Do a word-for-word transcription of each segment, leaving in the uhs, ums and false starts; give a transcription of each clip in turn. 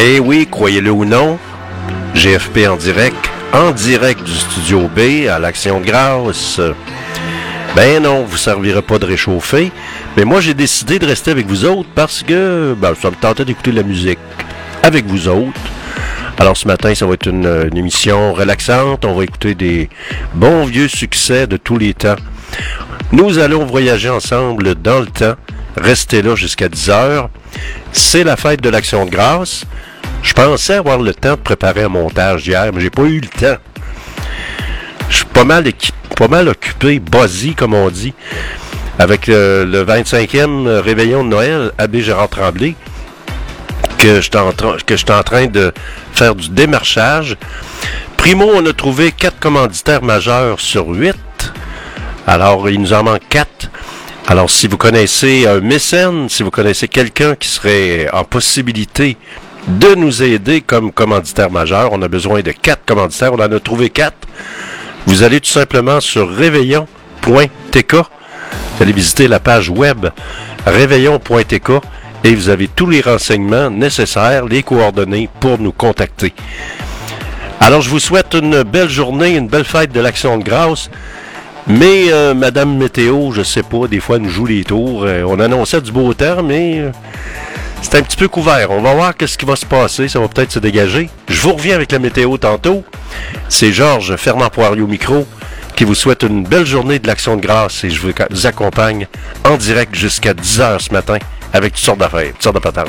Eh oui, croyez-le ou non, G F P en direct, en direct du Studio B à l'Action de grâce. Ben non, vous ne servirez pas de réchauffer, mais moi j'ai décidé de rester avec vous autres parce que ben, ça me tentait d'écouter de la musique avec vous autres. Alors ce matin, ça va être une, une émission relaxante, on va écouter des bons vieux succès de tous les temps. Nous allons voyager ensemble dans le temps, rester là jusqu'à dix heures. C'est la fête de l'Action de grâce. Je pensais avoir le temps de préparer un montage hier, mais j'ai pas eu le temps. Je suis pas mal, équipé, pas mal occupé, buzzy comme on dit, avec le, le vingt-cinquième réveillon de Noël Abbé Gérard Tremblay, que je suis en, tra- que je suis en train de faire du démarchage. Primo, on a trouvé quatre commanditaires majeurs sur huit. Alors, il nous en manque quatre. Alors, si vous connaissez un mécène, si vous connaissez quelqu'un qui serait en possibilité de nous aider comme commanditaire majeur, on a besoin de quatre commanditaires, on en a trouvé quatre. Vous allez tout simplement sur réveillon point t k, vous allez visiter la page web réveillon point t k et vous avez tous les renseignements nécessaires, les coordonnées pour nous contacter. Alors, je vous souhaite une belle journée, une belle fête de l'Action de grâce. Mais euh, Madame Météo, je sais pas, des fois elle nous joue les tours. Euh, on annonçait du beau temps, mais euh, c'est un petit peu couvert. On va voir qu'est-ce qui va se passer, ça va peut-être se dégager. Je vous reviens avec la météo tantôt. C'est Georges Fernand Poirier au micro qui vous souhaite une belle journée de l'Action de grâce et je vous accompagne en direct jusqu'à dix heures ce matin avec toutes sortes d'affaires, toutes sortes de patentes.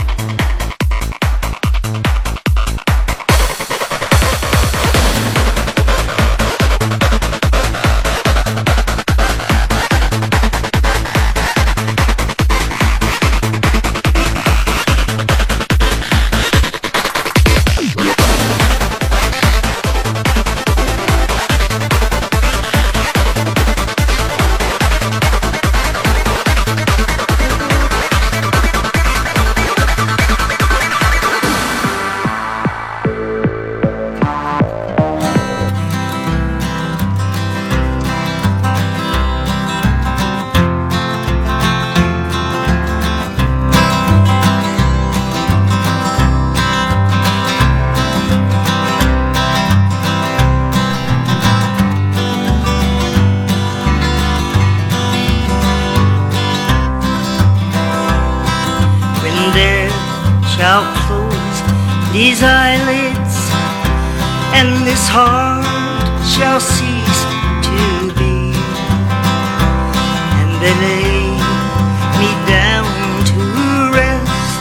These eyelids and this heart shall cease to beat, and they lay me down to rest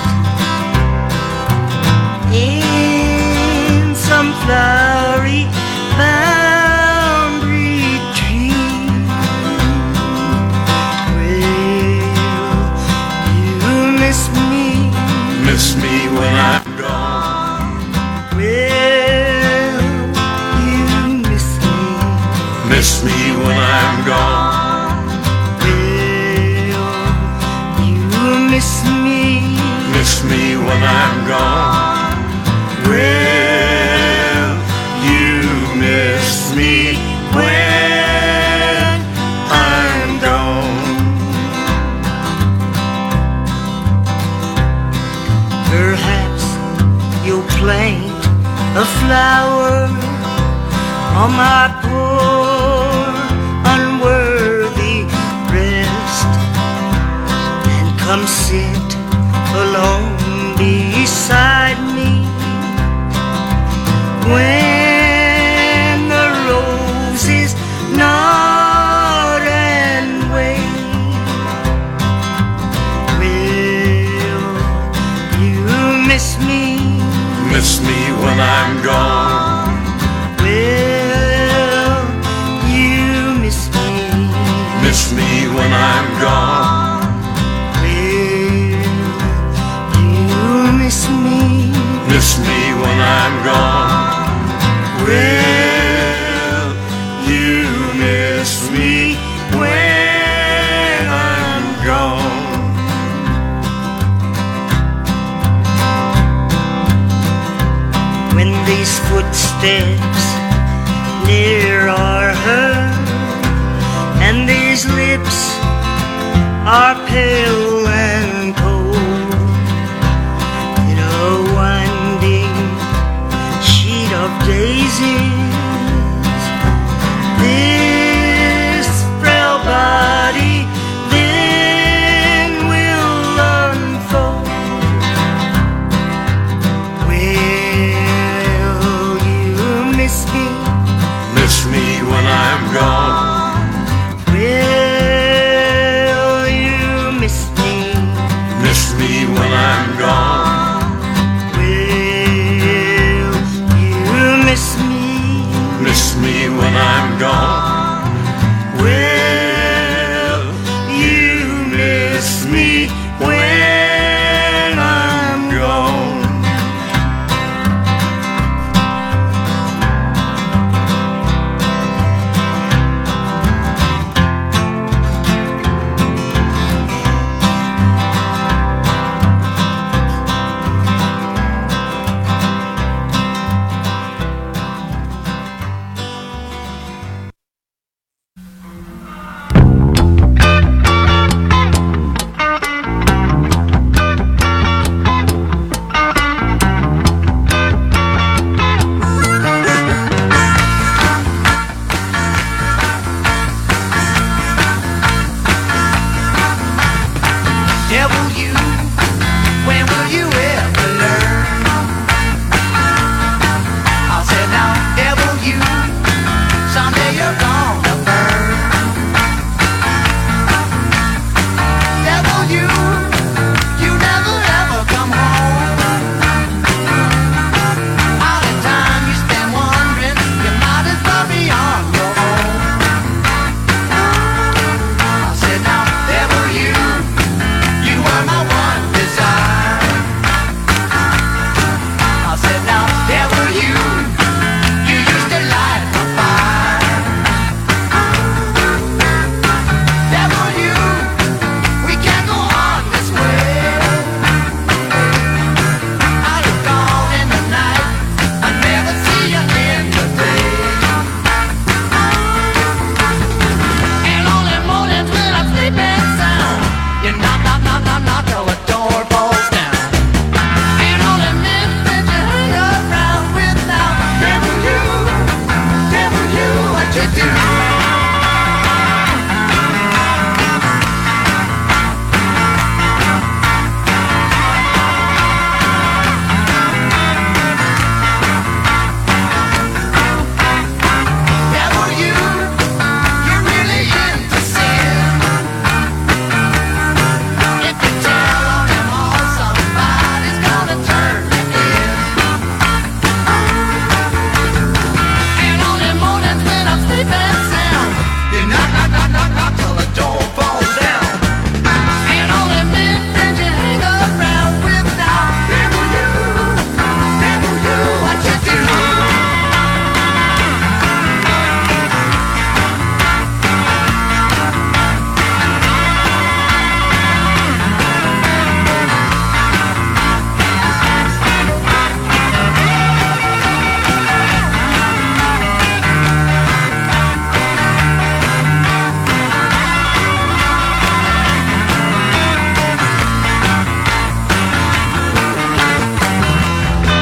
in some flowery bound retreat. Will you miss me? Miss me when I'm gone. Miss me when I'm gone. Will you miss me? Miss me when I'm gone. Will you miss me when I'm gone? Perhaps you'll plant a flower on my poor unworthy breast and come sit alone beside me when the roses nod and wave. Will you miss me? Miss me when I'm gone. Miss me when I'm gone. Will you miss me? Miss me when I'm gone. Will you miss me when I'm gone? When these footsteps near are heard and these lips are pale and cold, you know one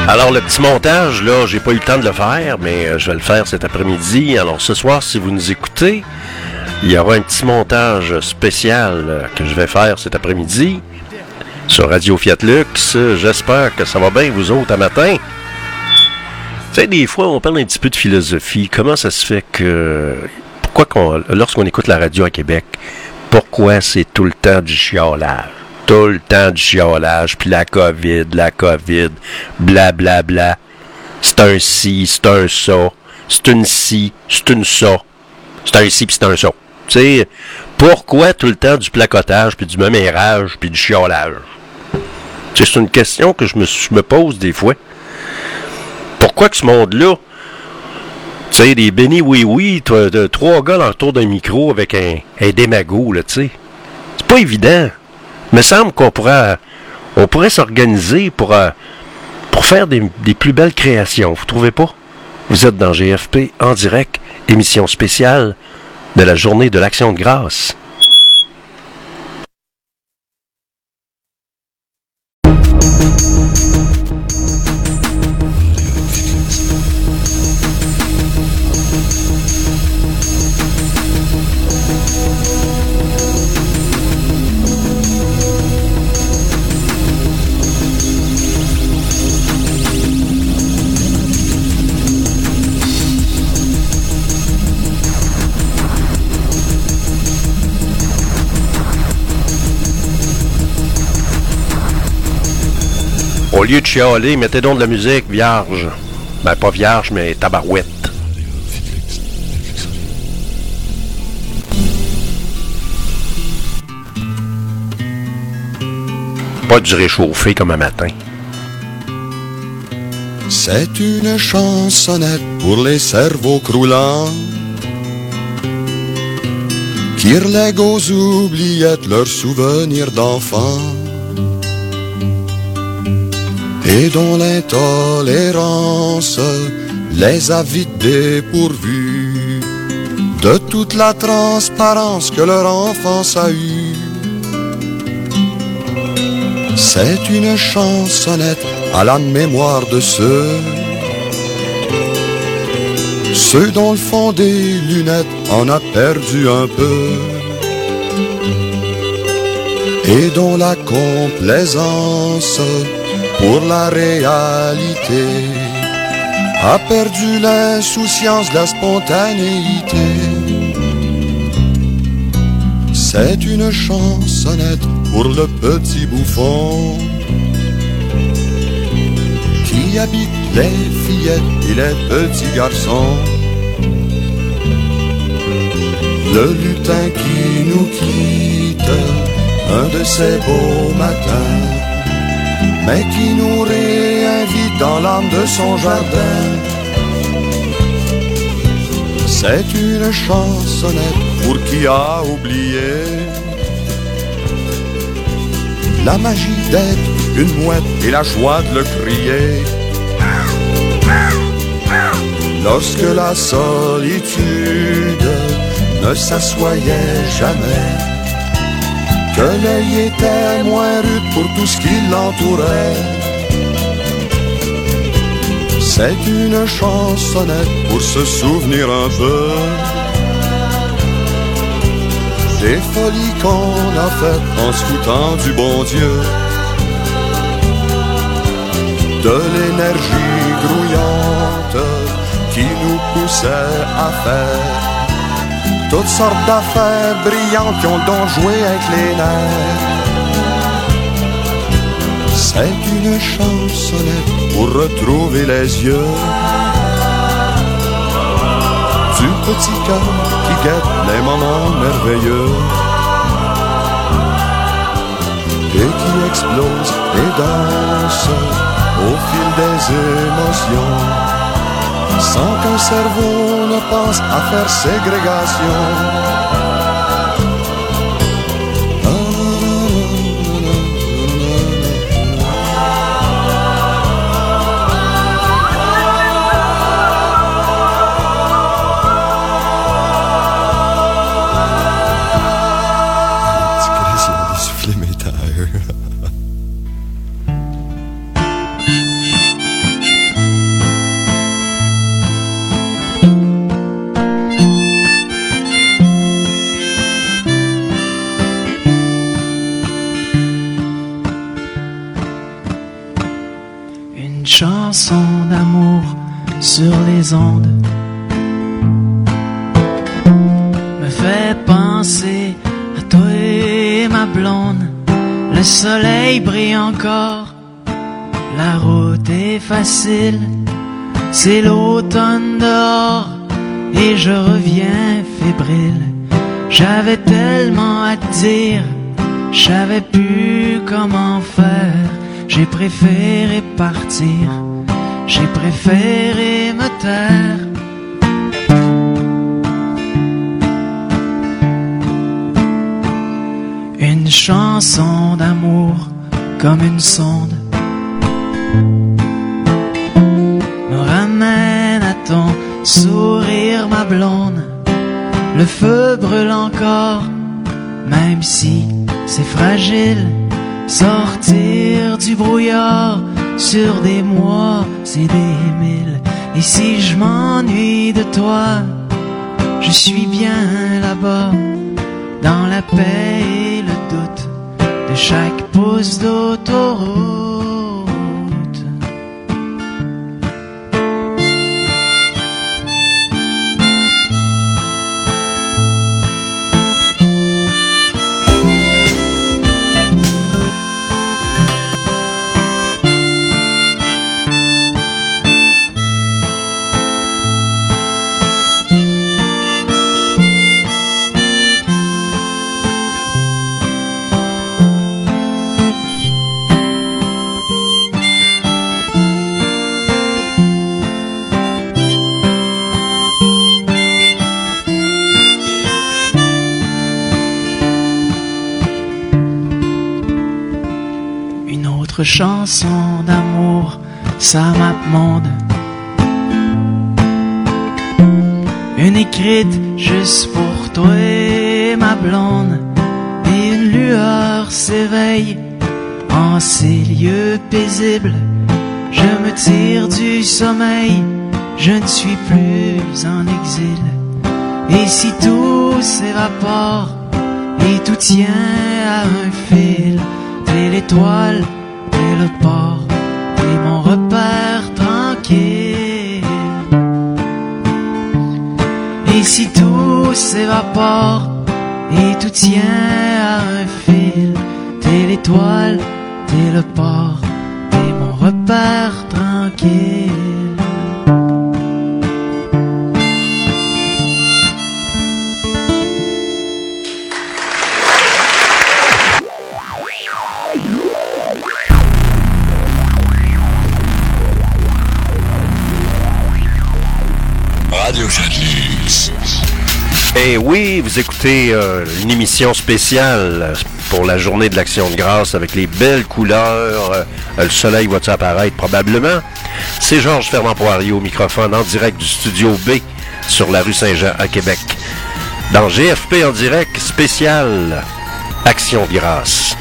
Alors, le petit montage, là, j'ai pas eu le temps de le faire, mais euh, je vais le faire cet après-midi. Alors, ce soir, si vous nous écoutez, il y aura un petit montage spécial euh, que je vais faire cet après-midi sur Radio Fiat Lux. J'espère que ça va bien, vous autres, à matin. Tu sais, des fois, on parle un petit peu de philosophie. Comment ça se fait que... Pourquoi qu'on, lorsqu'on écoute la radio à Québec, pourquoi c'est tout le temps du chiolage? Tout le temps du chiolage, puis la COVID, la COVID, blablabla. Bla, bla. C'est un ci, c'est un ça. C'est une ci, c'est une ça. C'est un ci, puis c'est un ça. Tu sais, pourquoi tout le temps du placotage, puis du mémérage, puis du chiolage? Tu sais, c'est une question que je me, je me pose des fois. Pourquoi que ce monde-là, tu sais, des bénis oui-oui, trois gars autour d'un micro avec un, un démago, là, tu sais. C'est pas évident. Il me semble qu'on pourrait, on pourrait s'organiser pour, pour faire des, des plus belles créations. Vous trouvez pas? Vous êtes dans G F P en direct, émission spéciale de la journée de l'Action de grâce. Au lieu de chialer, mettez donc de la musique vierge. Ben, pas vierge, mais tabarouette. Pas du réchauffé comme un matin. C'est une chansonnette pour les cerveaux croulants qui relèguent aux oubliettes leurs souvenirs d'enfants et dont l'intolérance les a vite dépourvus de toute la transparence que leur enfance a eue. C'est une chansonnette à la mémoire de ceux Ceux dont le fond des lunettes en a perdu un peu et dont la complaisance pour la réalité a perdu l'insouciance de la spontanéité. C'est une chansonnette pour le petit bouffon qui habite les fillettes et les petits garçons. Le lutin qui nous quitte un de ces beaux matins, mais qui nous réinvite dans l'âme de son jardin. C'est une chansonnette pour qui a oublié la magie d'être une mouette et la joie de le crier. Lorsque la solitude ne s'assoyait jamais, que l'œil était moins rude pour tout ce qui l'entourait. C'est une chansonnette pour se souvenir un peu des folies qu'on a faites en se foutant du bon Dieu, de l'énergie grouillante qui nous poussait à faire toutes sortes d'affaires brillantes qui ont donc joué avec les nerfs. C'est une chansonnette pour retrouver les yeux du petit cœur qui guette les moments merveilleux et qui explose et danse au fil des émotions, sans qu'un cerveau ne pense à faire ségrégation. chanson d'amour sur les ondes me fait penser à toi et ma blonde. Le soleil brille encore, la route est facile, c'est l'automne dehors et je reviens fébrile. J'avais tellement à te dire, je savais plus comment faire. J'ai préféré partir, j'ai préféré me taire. Une chanson d'amour comme une sonde me ramène à ton sourire, ma blonde. Le feu brûle encore, même si c'est fragile. Sortir du brouillard sur des mois, c'est des mille. Et si je m'ennuie de toi, je suis bien là-bas, dans la paix et le doute de chaque pouce d'autoroute. Chanson d'amour, ça m'apmonde. Une écrite juste pour toi et ma blonde. Et une lueur s'éveille en ces lieux paisibles. Je me tire du sommeil, je ne suis plus en exil. Et si tout s'évapore et tout tient à un fil, t'es l'étoile, t'es le port, t'es mon repère tranquille. Et si tout s'évapore et tout tient à un fil, t'es l'étoile, t'es le port, t'es mon repère tranquille. Et oui, vous écoutez euh, une émission spéciale pour la journée de l'Action de grâce avec les belles couleurs. Euh, le soleil va-t-il apparaître? Probablement. C'est Georges Fernand Poirier au microphone en direct du Studio B sur la rue Saint-Jean à Québec. Dans G F P en direct, spécial Action de grâce.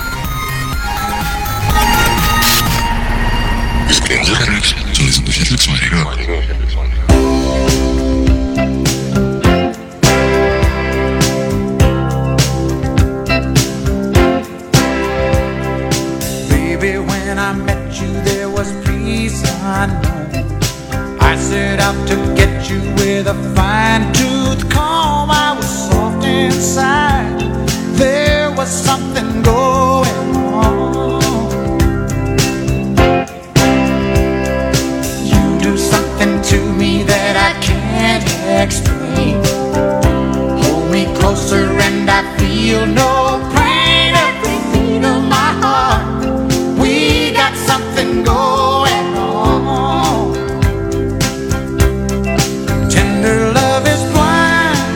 I set out to get you with a fine-tooth comb. I was soft inside. There was something going on. You do something to me that I can't explain. Hold me closer and I feel no pain. Every beat of my heart, we got something going. Tender love is blind.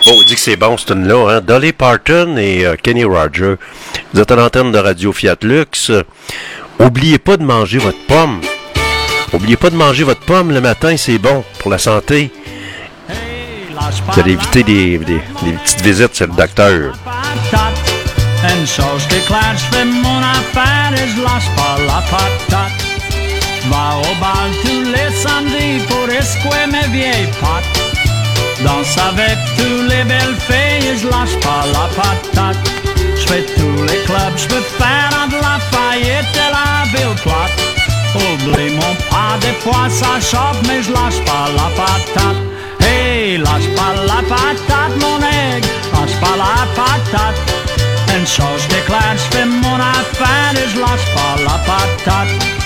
Bon, on dit que c'est bon, ce tune-là, hein? Dolly Parton et euh, Kenny Rogers. Vous êtes à l'antenne de Radio Fiat Lux. Euh, oubliez pas de manger votre pomme. Oubliez pas de manger votre pomme le matin, c'est bon pour la santé. Vous allez éviter des, des, des petites visites chez le docteur. Une chose qui est claire, je fais mon affaire et je lâche pas la patate. Je vais au bal tous les samedis pour escouer mes vieilles pattes. Danse avec tous les belles filles et je lâche pas la patate. Je fais tous les clubs, je peux faire entre la Lafayette et la ville plate. Oublie mon pas, des fois ça chope, mais je lâche pas la patate. Hey, lâche pas la patate, mon aigle, lâche pas la patate. Une chose qui est claire, je fais mon affaire et je lâche pas la patate.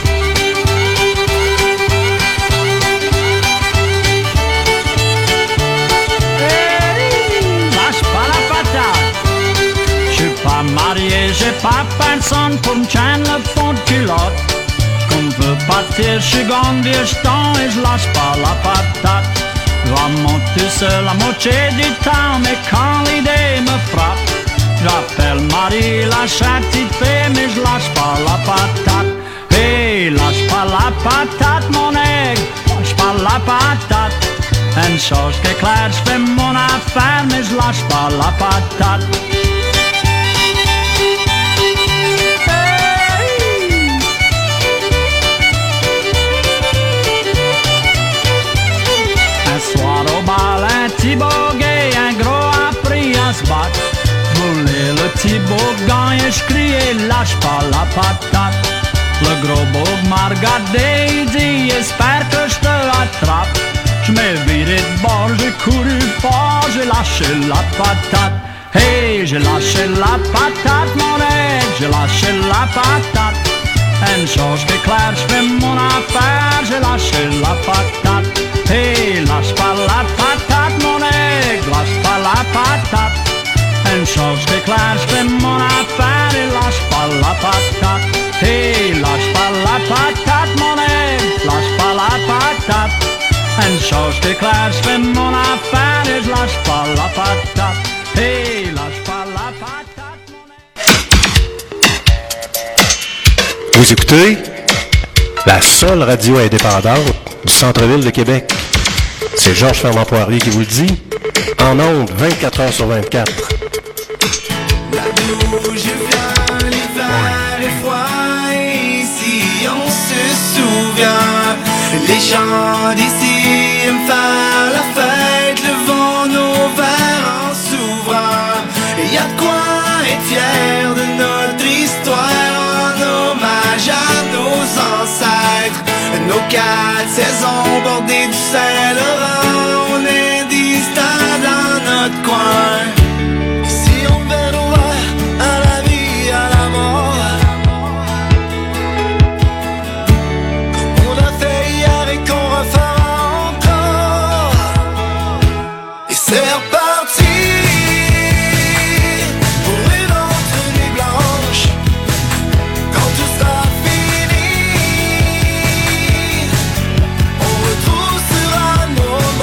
Hey, lâche pas la patate. J'suis pas marié, j'ai pas personne pour me tienne le fond de culotte. J'con veux partir, j'suis gagné des jetons et je lâche pas la patate. J'vais monter seul la moitié du temps, mais quand l'idée me frappe, j'appelle Marie, la petite fille, mais je lâche pas la patate. Hey, lâche pas la patate, mon aigle, lâche pas la patate. Une chose qui est claire, je fais mon affaire, mais je lâche pas la patate. Hey. Un soir au bal, un petit beau gay, un gros a pris à se battre. Voulais le petit bourgan et je criais lâche pas la patate. Le gros bourg m'a regardé, il dit espère que je te attrape. Je m'ai viré de bord, j'ai couru fort, j'ai lâché la patate. Hey, j'ai lâché la patate, mon aigle, j'ai lâché la patate. Une chose qui est claire, je fais mon affaire, j'ai lâché la patate. Hey, lâche pas la patate, mon aigle, lâche pas la patate. Une chose qui est claire, je fais mon affaire et lâche pas la patate. Hey, lâche pas la patate, mon aigle, lâche pas la patate. Une chose qui est claire, je fais mon affaire et je lâche pas la patate. Hey, lâche pas la patate, mon aigle. Vous écoutez la seule radio indépendante du centre-ville de Québec. C'est Georges Fernand-Poirier qui vous le dit. En ondes, vingt-quatre heures sur vingt-quatre. Là d'où je viens, l'hiver est froid et ici on se souvient. Les gens d'ici aiment faire la fête, levant nos verres en s'ouvrant. Et y a de quoi être fier de notre histoire, en hommage à nos ancêtres. Nos quatre saisons bordées du Saint-Laurent, on est distant dans notre coin. Nos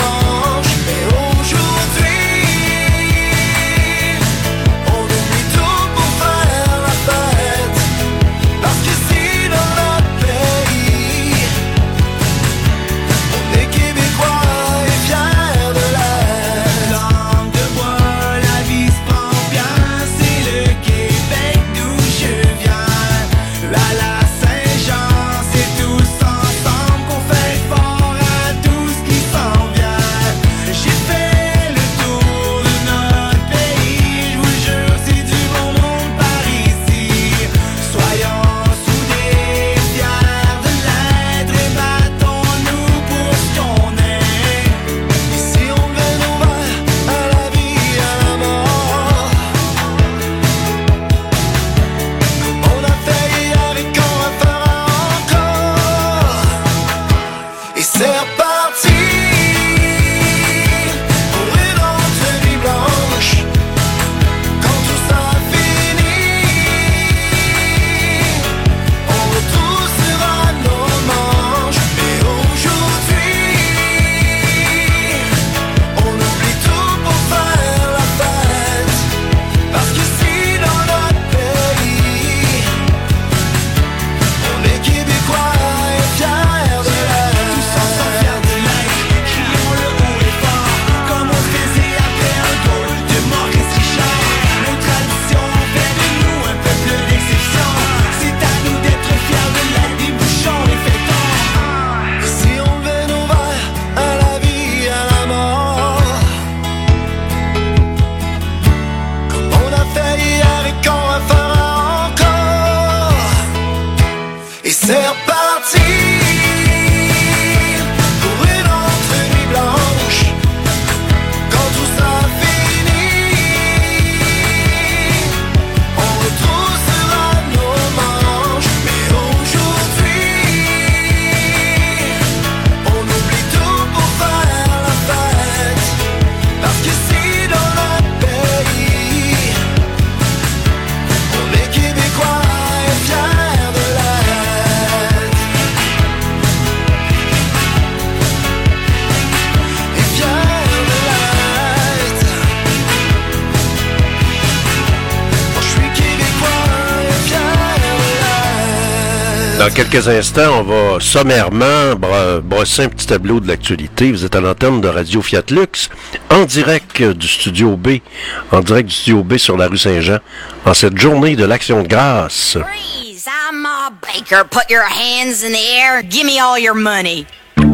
Dans quelques instants, on va sommairement bro- brosser un petit tableau de l'actualité. Vous êtes à l'antenne de Radio Fiat Lux, en direct du Studio B, en direct du Studio B sur la rue Saint-Jean, en cette journée de l'Action de grâce. Freeze! I'm Ma Baker. Put your hands in the air. Give me all your money.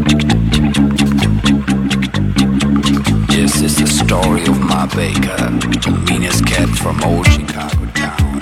This is the story of Ma Baker, the meanest cat from old Chicago town.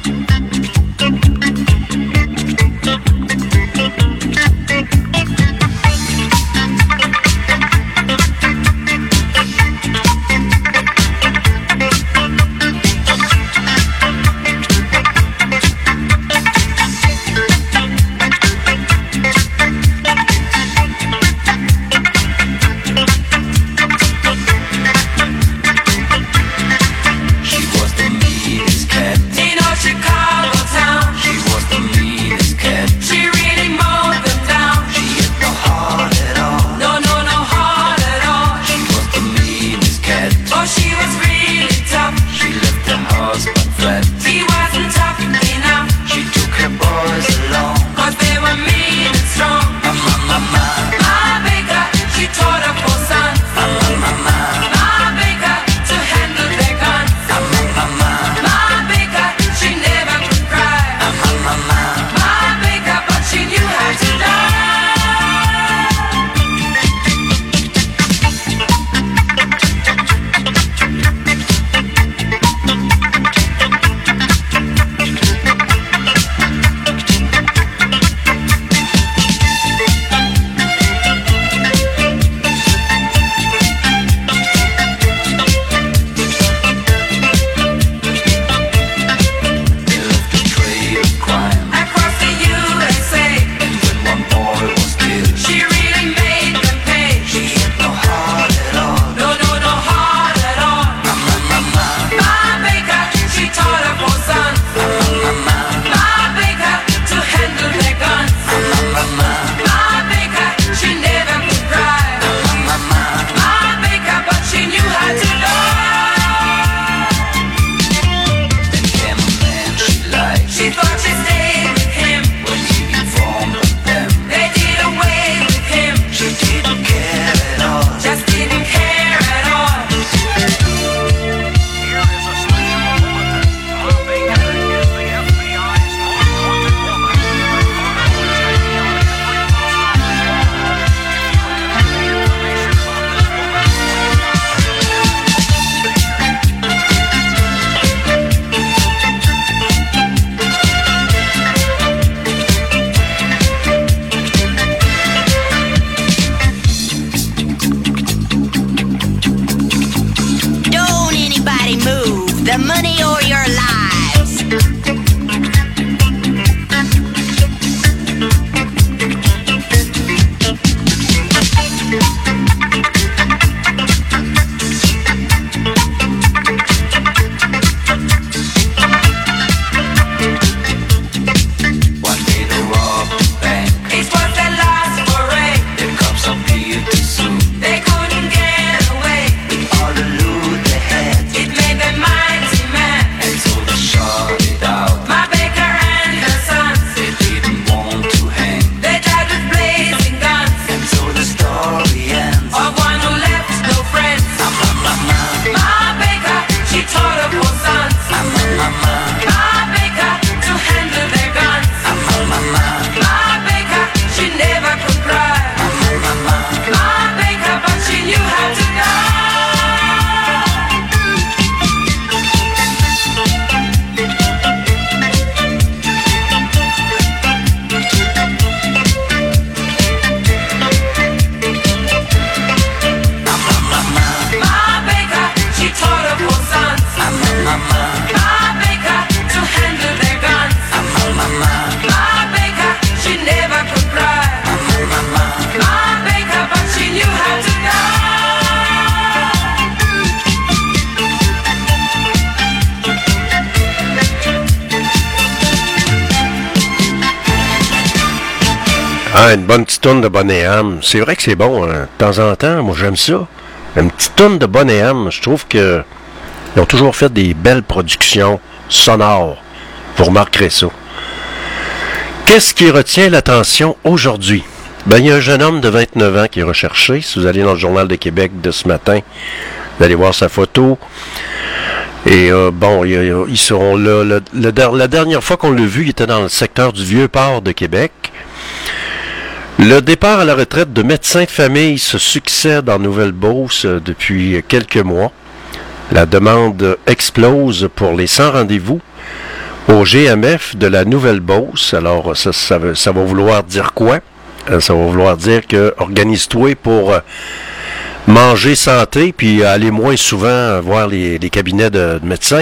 Ah, une bonne petite toune de Bonnet-Ham. C'est vrai que c'est bon, hein. De temps en temps, moi j'aime ça. Une petite toune de Bonnet-Ham, je trouve que ils ont toujours fait des belles productions sonores. Vous remarquerez ça. Qu'est-ce qui retient l'attention aujourd'hui? Ben, il y a un jeune homme de vingt-neuf ans qui est recherché. Si vous allez dans le Journal de Québec de ce matin, vous allez voir sa photo. Et euh, bon, ils, ils seront là. Le, le, la dernière fois qu'on l'a vu, il était dans le secteur du Vieux-Port de Québec. Le départ à la retraite de médecins de famille se succède en Nouvelle-Beauce depuis quelques mois. La demande explose pour les sans rendez-vous au G M F de la Nouvelle-Beauce. Alors, ça, ça, ça va vouloir dire quoi? Ça va vouloir dire que organise-toi pour manger santé, puis aller moins souvent voir les, les cabinets de, de médecins.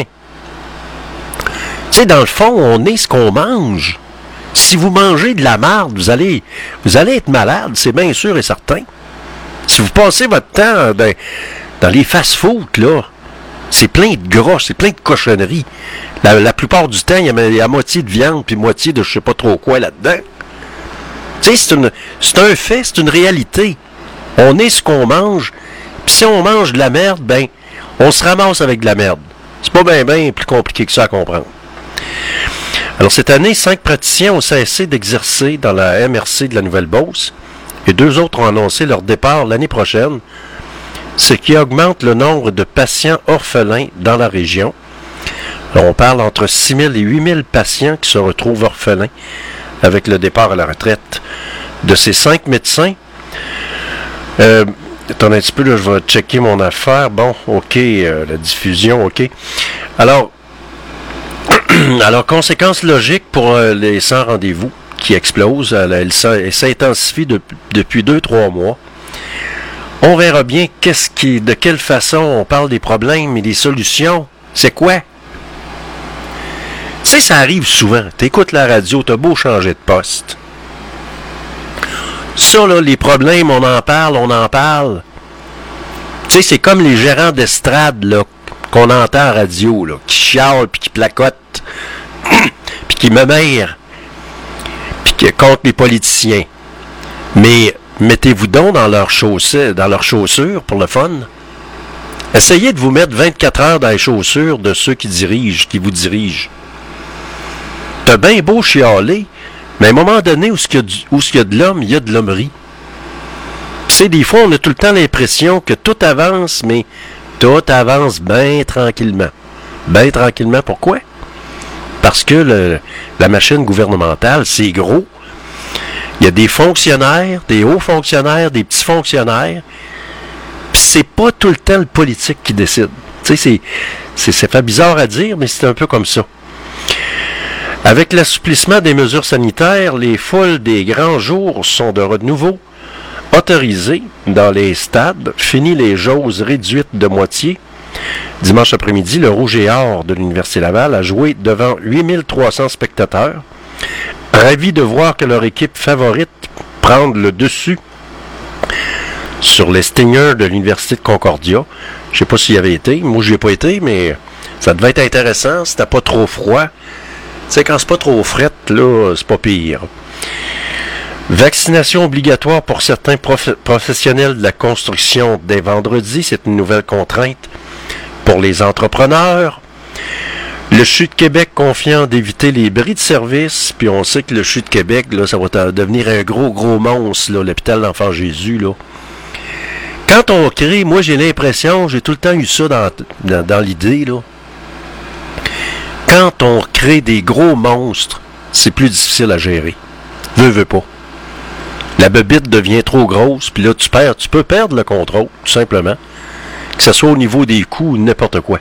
Tu sais, dans le fond, on est ce qu'on mange. Si vous mangez de la marde, vous allez, vous allez être malade, c'est bien sûr et certain. Si vous passez votre temps dans, dans les fast-foods, là, c'est plein de gras, c'est plein de cochonneries. La, la plupart du temps, il y a, il y a moitié de viande, puis moitié de je sais pas trop quoi là-dedans. Tu sais, c'est, une, c'est un fait, c'est une réalité. On est ce qu'on mange, puis si on mange de la merde, ben, on se ramasse avec de la merde. C'est pas bien, bien plus compliqué que ça à comprendre. Alors, cette année, cinq praticiens ont cessé d'exercer dans la M R C de la Nouvelle-Beauce, et deux autres ont annoncé leur départ l'année prochaine, ce qui augmente le nombre de patients orphelins dans la région. Alors, on parle entre six mille et huit mille patients qui se retrouvent orphelins avec le départ à la retraite de ces cinq médecins. Euh, attendez un petit peu, là, je vais checker mon affaire. Bon, OK, euh, la diffusion, OK. Alors, alors conséquence logique pour euh, les sans rendez-vous qui explosent, elle, elle, elle s'intensifie de, depuis deux trois mois. On verra bien qu'est-ce qui, de quelle façon on parle des problèmes et des solutions. C'est quoi? Tu sais, ça arrive souvent. Tu écoutes la radio, tu as beau changer de poste. Ça, là, les problèmes, on en parle, on en parle. Tu sais, c'est comme les gérants d'estrade, là, qu'on entend à radio, là, qui chialent, puis qui placotent, puis qui me mèrent, puis qui contre les politiciens. Mais mettez-vous donc dans leurs chaussures, dans leurs chaussures pour le fun. Essayez de vous mettre vingt-quatre heures dans les chaussures de ceux qui dirigent, qui vous dirigent. T'as bien beau chialer, mais à un moment donné, où il y, y a de l'homme, il y a de l'hommerie. Tu sais, des fois, on a tout le temps l'impression que tout avance, mais tout avance bien tranquillement. Bien tranquillement, pourquoi? Parce que le, la machine gouvernementale, c'est gros. Il y a des fonctionnaires, des hauts fonctionnaires, des petits fonctionnaires. Puis c'est pas tout le temps le politique qui décide. Tu sais, c'est, c'est, ça fait bizarre à dire, mais c'est un peu comme ça. Avec l'assouplissement des mesures sanitaires, les foules des grands jours sont de nouveau autorisées dans les stades. Fini les jauges réduites de moitié. Dimanche après-midi, le Rouge et Or de l'Université Laval a joué devant huit mille trois cents spectateurs. Ravis de voir que leur équipe favorite prendre le dessus sur les Stingers de l'Université de Concordia. Je ne sais pas s'il y avait été. Moi, je n'y ai pas été, mais ça devait être intéressant. C'était pas trop froid. Tu sais, quand c'est pas trop fret, là, c'est pas pire. Vaccination obligatoire pour certains prof- professionnels de la construction dès vendredi. C'est une nouvelle contrainte pour les entrepreneurs. Le C H U de Québec confiant d'éviter les bris de service. Puis on sait que le C H U de Québec, là, ça va devenir un gros, gros monstre, là, l'hôpital d'Enfant Jésus, là. Quand on crée, moi j'ai l'impression, j'ai tout le temps eu ça dans, dans, dans l'idée, là. Quand on crée des gros monstres, c'est plus difficile à gérer. Veux, veux pas. La bebite devient trop grosse, puis là, tu perds, tu peux perdre le contrôle, tout simplement. Que ce soit au niveau des coûts ou n'importe quoi.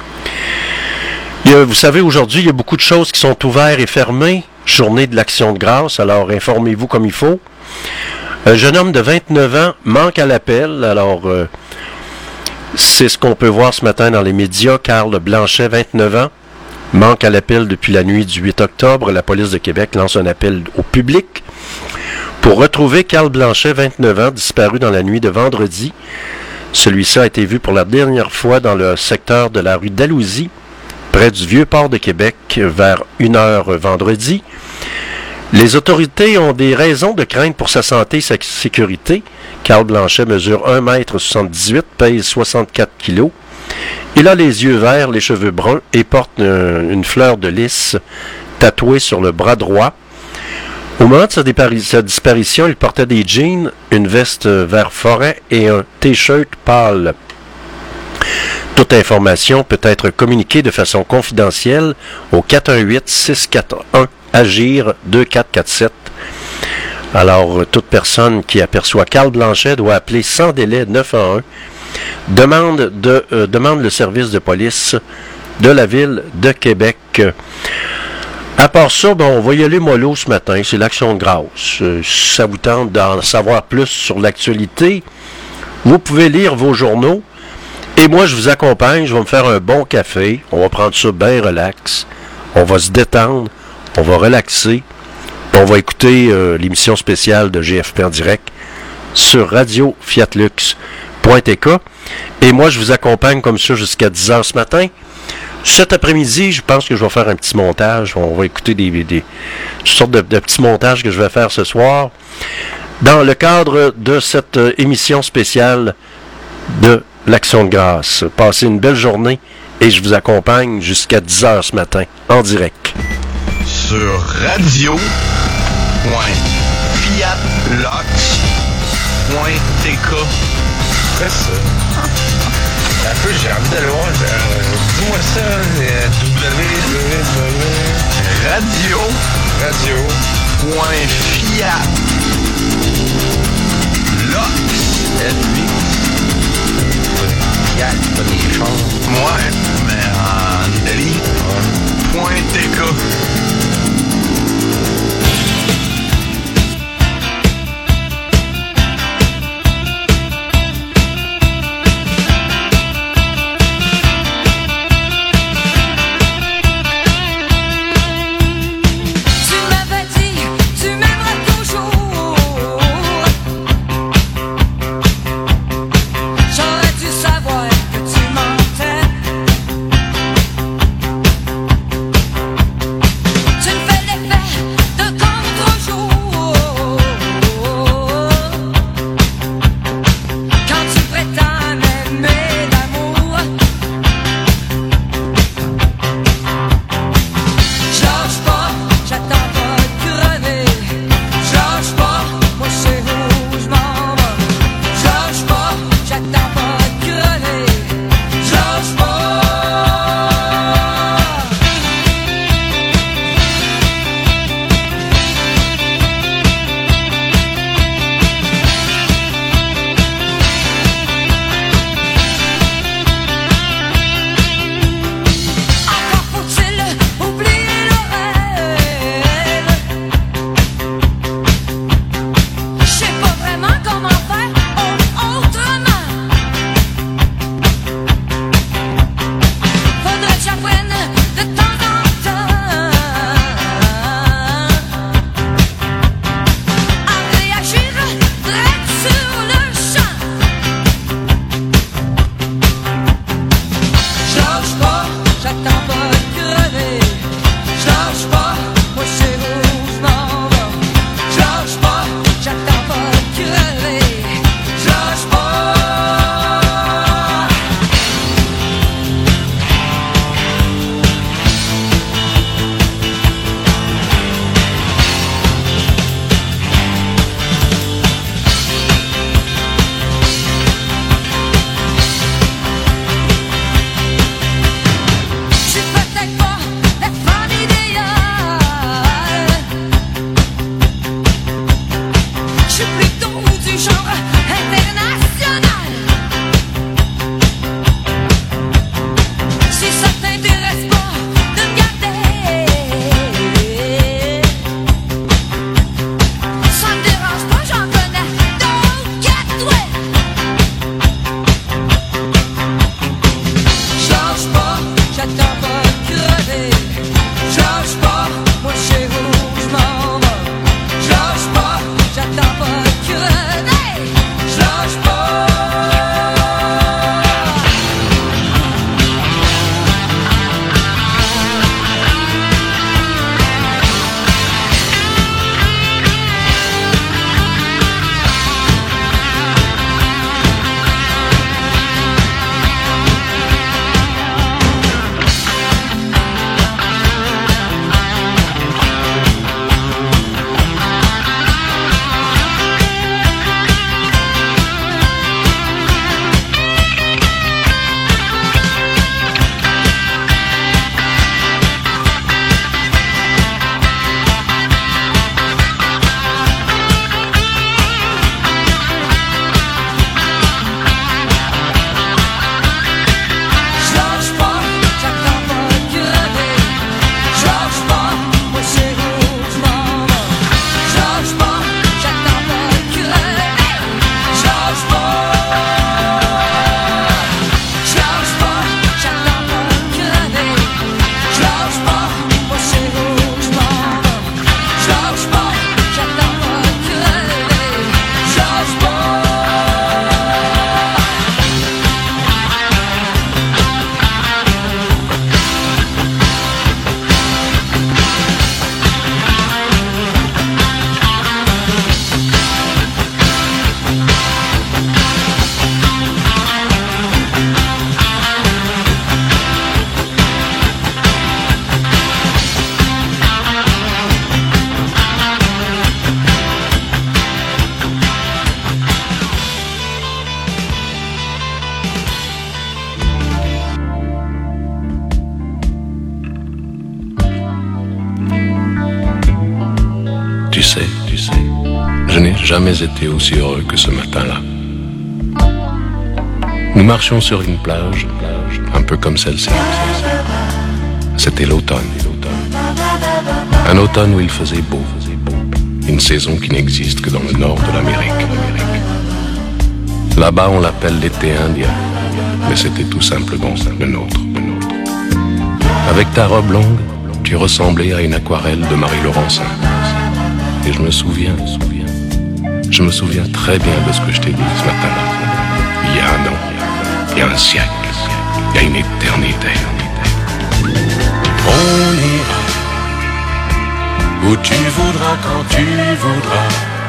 Il y a, vous savez, aujourd'hui, il y a beaucoup de choses qui sont ouvertes et fermées. Journée de l'Action de grâce, alors informez-vous comme il faut. Un jeune homme de vingt-neuf ans manque à l'appel, alors euh, c'est ce qu'on peut voir ce matin dans les médias. Carl Blanchet, vingt-neuf ans, manque à l'appel depuis la nuit du huit octobre. La police de Québec lance un appel au public pour retrouver Carl Blanchet, vingt-neuf ans, disparu dans la nuit de vendredi. Celui-ci a été vu pour la dernière fois dans le secteur de la rue Dalhousie, près du Vieux-Port de Québec, vers une heure vendredi. Les autorités ont des raisons de crainte pour sa santé et sa sécurité. Carl Blanchet mesure un mètre soixante-dix-huit, pèse soixante-quatre kilos. Il a les yeux verts, les cheveux bruns et porte une, une fleur de lys tatouée sur le bras droit. Au moment de sa, dépari- sa disparition, il portait des jeans, une veste vert forêt et un T-shirt pâle. Toute information peut être communiquée de façon confidentielle au quatre un huit, six quatre un, agir deux quatre quatre sept. Alors, toute personne qui aperçoit Carl Blanchet doit appeler sans délai neuf un un. Demande, de, euh, demande le service de police de la ville de Québec. À part ça, bon, on va y aller mollo ce matin, c'est l'Action de grâce. Euh, si ça vous tente d'en savoir plus sur l'actualité, vous pouvez lire vos journaux. Et moi, je vous accompagne, je vais me faire un bon café. On va prendre ça bien relax. On va se détendre, on va relaxer. On va écouter euh, l'émission spéciale de G F P en direct sur radio fiat lux point t k. Et moi, je vous accompagne comme ça jusqu'à dix heures ce matin. Cet après-midi, je pense que je vais faire un petit montage. On va écouter des, des toutes sortes de, de petits montages que je vais faire ce soir dans le cadre de cette euh, émission spéciale de l'Action de grâce. Passez une belle journée et je vous accompagne jusqu'à dix heures ce matin en direct. Sur radio point fiat lux point t k. Après ça. Un peu, j'ai envie d'aller voir. Euh, Dis-moi ça. Euh, www. Radio. Radio. Point fiat. Lux. Fiat, pas des choses. Ouais, mais en Italie. Point T K. Tu sais, tu sais, je n'ai jamais été aussi heureux que ce matin-là. Nous marchions sur une plage, un peu comme celle-ci. C'était l'automne. Un automne où il faisait beau. Une saison qui n'existe que dans le nord de l'Amérique. Là-bas, on l'appelle l'été indien, mais c'était tout simplement le nôtre, le nôtre. Avec ta robe longue, tu ressemblais à une aquarelle de Marie Laurencin. Et je me souviens, je me souviens très bien de ce que je t'ai dit ce matin-là. Il y a un an, il y a un siècle, il y a une éternité. On ira où tu voudras, quand tu voudras,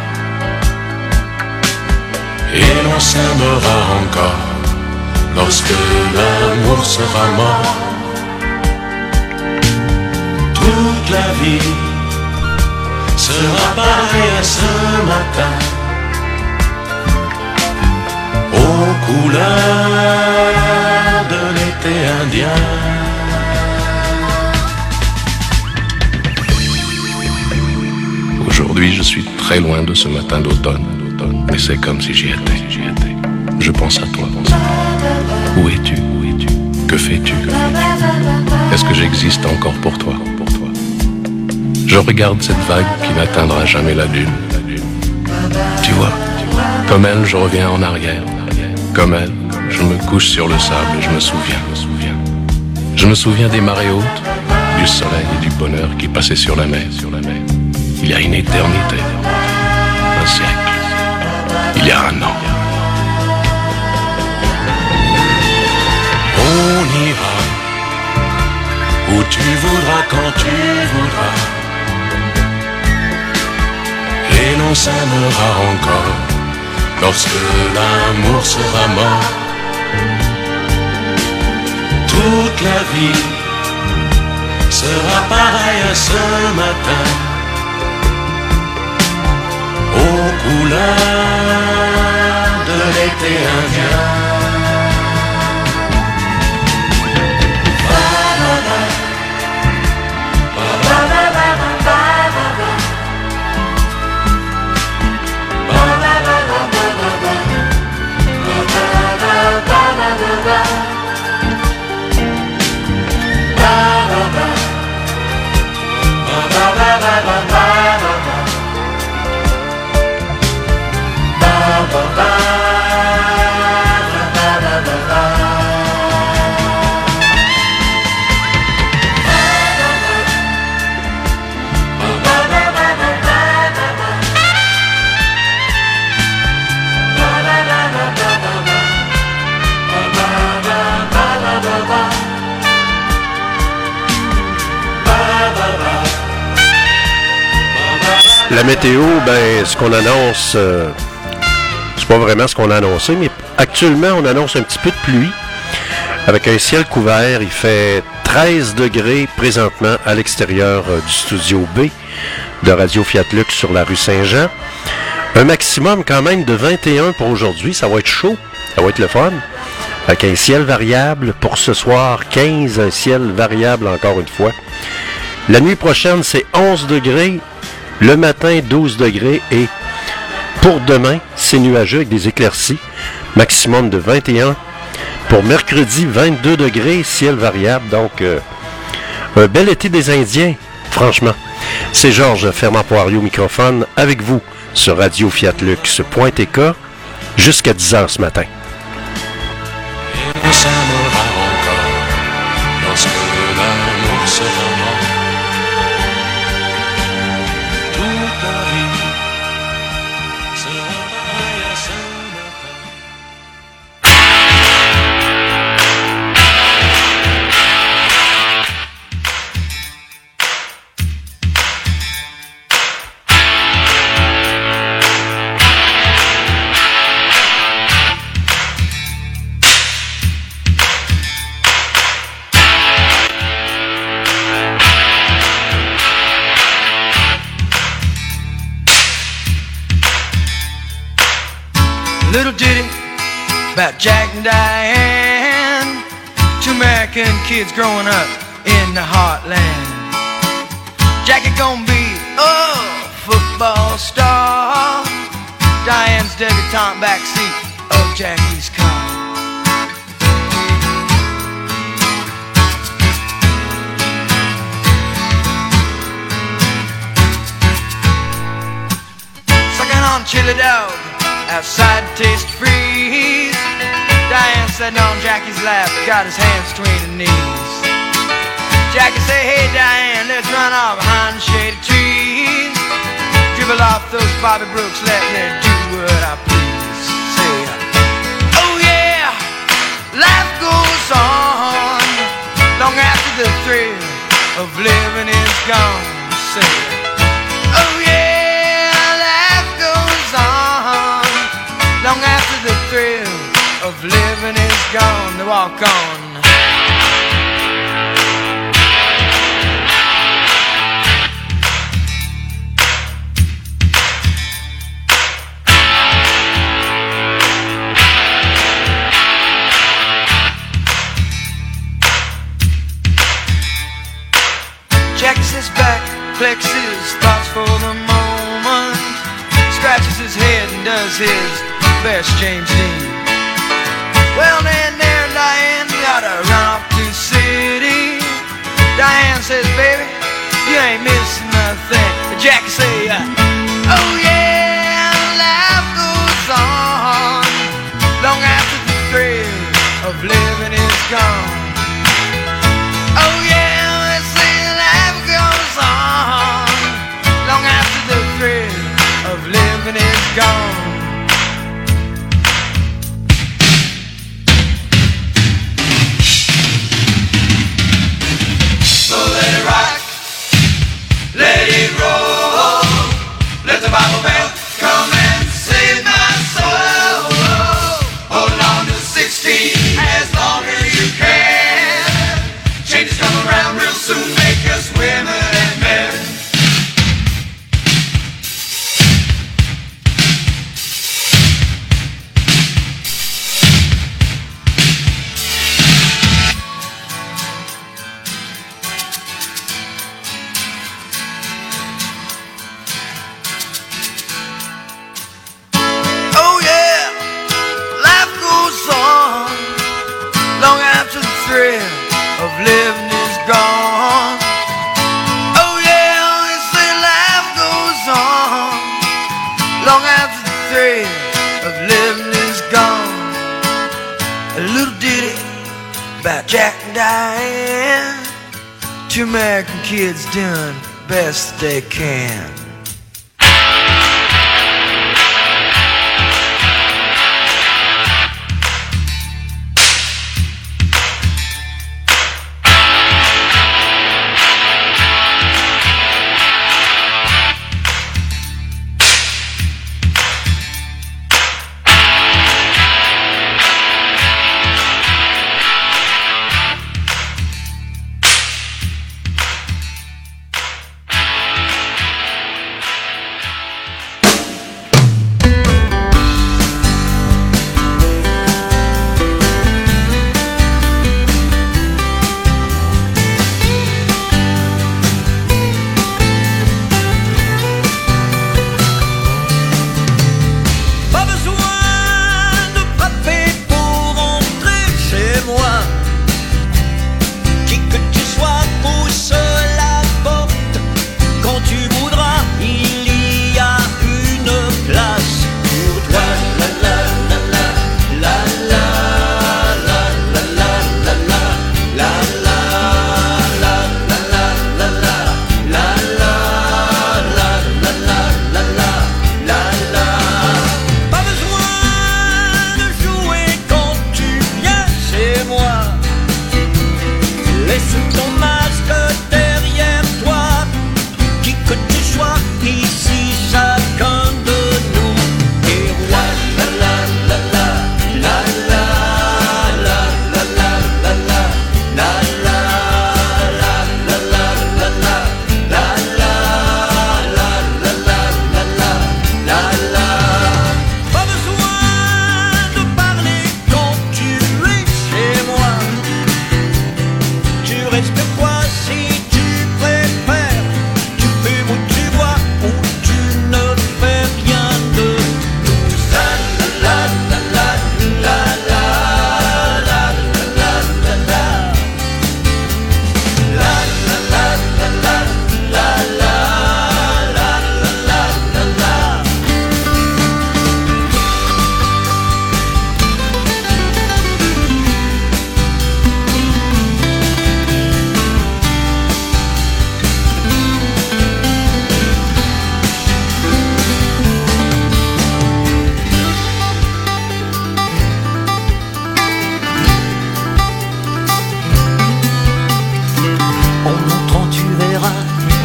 et l'on s'aimera encore lorsque l'amour sera mort. Toute la vie sera pareille à ce matin, aux couleurs de l'été indien. Aujourd'hui, je suis très loin de ce matin d'automne, mais c'est comme si j'y étais, j'y étais. Je pense à toi. Où es-tu? Où es-tu? Que fais-tu? Est-ce que j'existe encore pour toi? Pour toi? Je regarde cette vague qui n'atteindra jamais la dune. Tu vois, comme elle, je reviens en arrière. Comme elle, je me couche sur le sable et je me souviens, me souviens. Je me souviens des marées hautes, du soleil et du bonheur qui passaient sur la mer, sur la mer. Il y a une éternité, un siècle, il y a un an. On ira où tu voudras, quand tu voudras, et l'on s'aimera encore lorsque l'amour sera mort. Toute la vie sera pareille à ce matin, aux couleurs de l'été indien. La météo, ben, ce qu'on annonce, euh, c'est pas vraiment ce qu'on a annoncé, mais actuellement, on annonce un petit peu de pluie avec un ciel couvert. Il fait treize degrés présentement à l'extérieur euh, du studio B de Radio Fiat Lux sur la rue Saint-Jean. Un maximum quand même de vingt et un pour aujourd'hui. Ça va être chaud, ça va être le fun. Avec un ciel variable pour ce soir, quinze, un ciel variable encore une fois. La nuit prochaine, c'est onze degrés. Le matin, douze degrés et pour demain, c'est nuageux avec des éclaircies, maximum de vingt et un. Pour mercredi, vingt-deux degrés, ciel variable, donc euh, un bel été des Indiens, franchement. C'est Georges Fermant-Poirier au microphone avec vous sur radio fiat lux point t k jusqu'à dix heures ce matin. Little ditty about Jack and Diane, two American kids growing up in the heartland. Jackie gonna be, oh, football star, Diane's debutante backseat of Jackie's car. Sucking on chili dog outside Taste Freeze, Diane sitting on Jackie's lap, got his hands between her knees. Jackie say, hey Diane, let's run off behind the shady trees. Dribble off those Bobby Brooks, let me do what I please. Say, oh yeah, life goes on long after the thrill of living is gone. Say, oh yeah, life goes on long after the thrill of living is gone. They walk on. Checks his back, flexes thoughts for the moment, scratches his head and does his best James Dean. Well then there Diane gotta run off to the city. Diane says, baby, you ain't missing nothing. Jackie say, uh, oh yeah, life goes on long after the thrill of living is gone. Oh yeah, long after the thrill of living is gone. So let it rock, let it roll, let the Bible bell come and save my soul. Hold on to sixteen as long as you can. Changes come around real soon, make us women and men. Living is gone. Oh yeah, they say life goes on long after the thrill of living is gone. A little ditty about Jack and Diane, two American kids doing the best they can.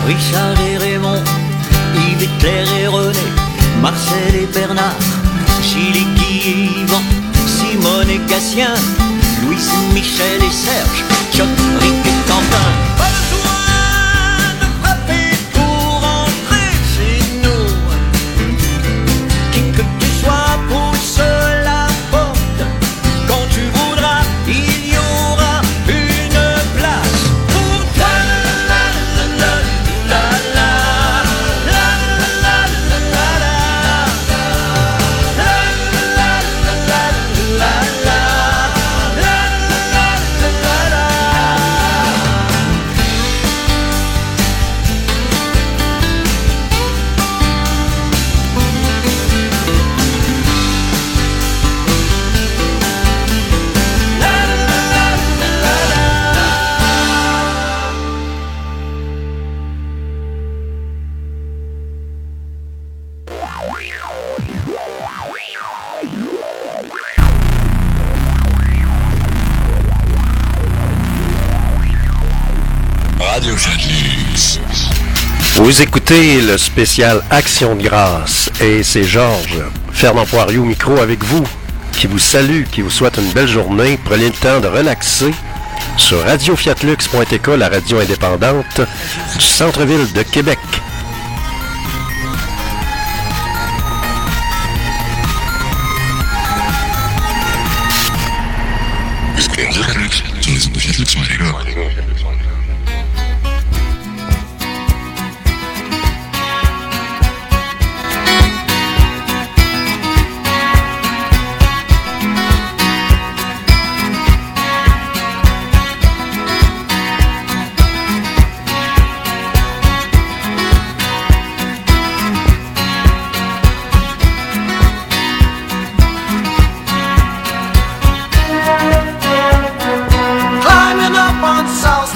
Richard et Raymond, Yves et Claire et René, Marcel et Bernard, Gilles et Guy et Yvan, Simone et Gatien, Louise, Michel et Serge, Chuck, Rick et Quentin. Pas besoin de frapper pour entrer chez nous. Qui que tu sois, pousse la porte. Quand tu voudras, il y aura une place pour toi. La la la la la la la la la la la la la. Radio Fat-Lux. Vous écoutez le spécial Action de grâce et c'est Georges, Fernand Poirier au micro avec vous, qui vous salue, qui vous souhaite une belle journée. Prenez le temps de relaxer sur radio fiat lux point t k, la radio indépendante du centre-ville de Québec. Climbing up on South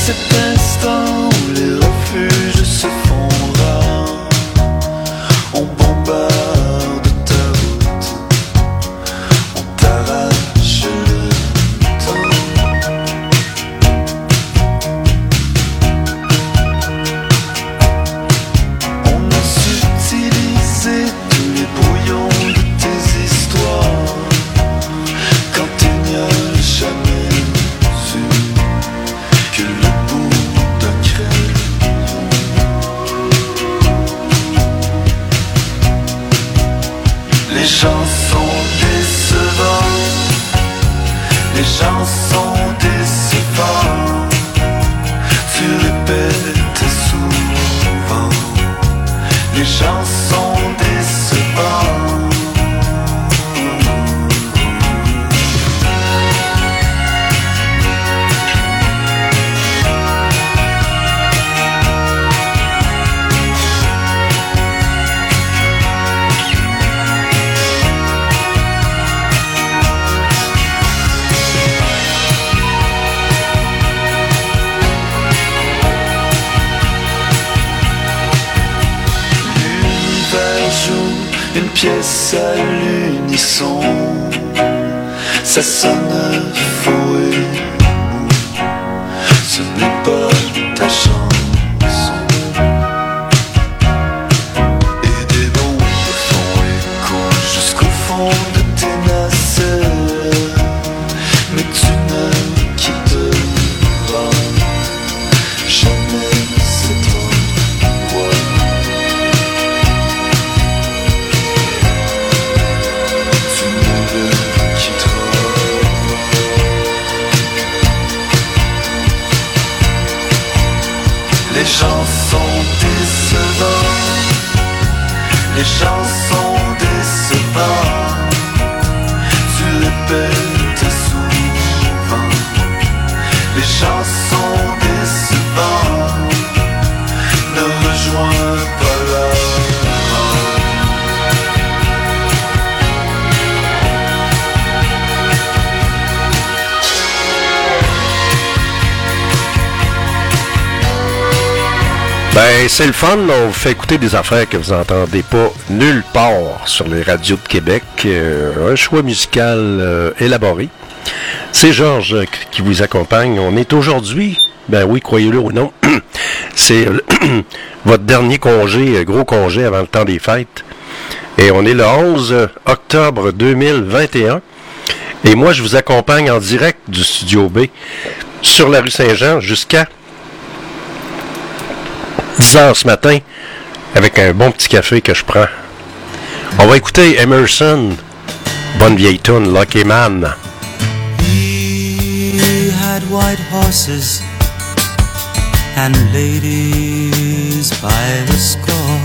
cet instant où les refuges se font rares, on bombarde ta route, on t'arrache le temps. On a subtilisé tous les brouillons de tes histoires, quand tu n'as jamais su que le bout d'un crayon. Les gens sont décevants, les gens sont décevants, tu répètes souvent, les gens sont décevants. L'univers joue une pièce à l'unisson, ça sonne faux et mou, ce n'est pas ta chanson. Et des bombes font écho jusqu'au fond de tes nacelles, mais tu ne quitteras jamais cet endroit. Tu ne le quitteras. Les gens sont décevants, les gens sont décevants, tu répètes souvent, les gens sont décevants, ne rejoins pas là. Ben, c'est le fun, on vous fait écouter des affaires que vous n'entendez pas nulle part sur les radios de Québec. Euh, un choix musical euh, élaboré. C'est Georges euh, qui vous accompagne. On est aujourd'hui, ben oui, croyez-le ou non, c'est euh, votre dernier congé, euh, gros congé avant le temps des fêtes. Et on est le onze octobre deux mille vingt et un. Et moi, je vous accompagne en direct du Studio B sur la rue Saint-Jean jusqu'à dix heures ce matin, avec un bon petit café que je prends. On va écouter Emerson, bonne vieille tune, Lucky Man. He had white horses and ladies by the score,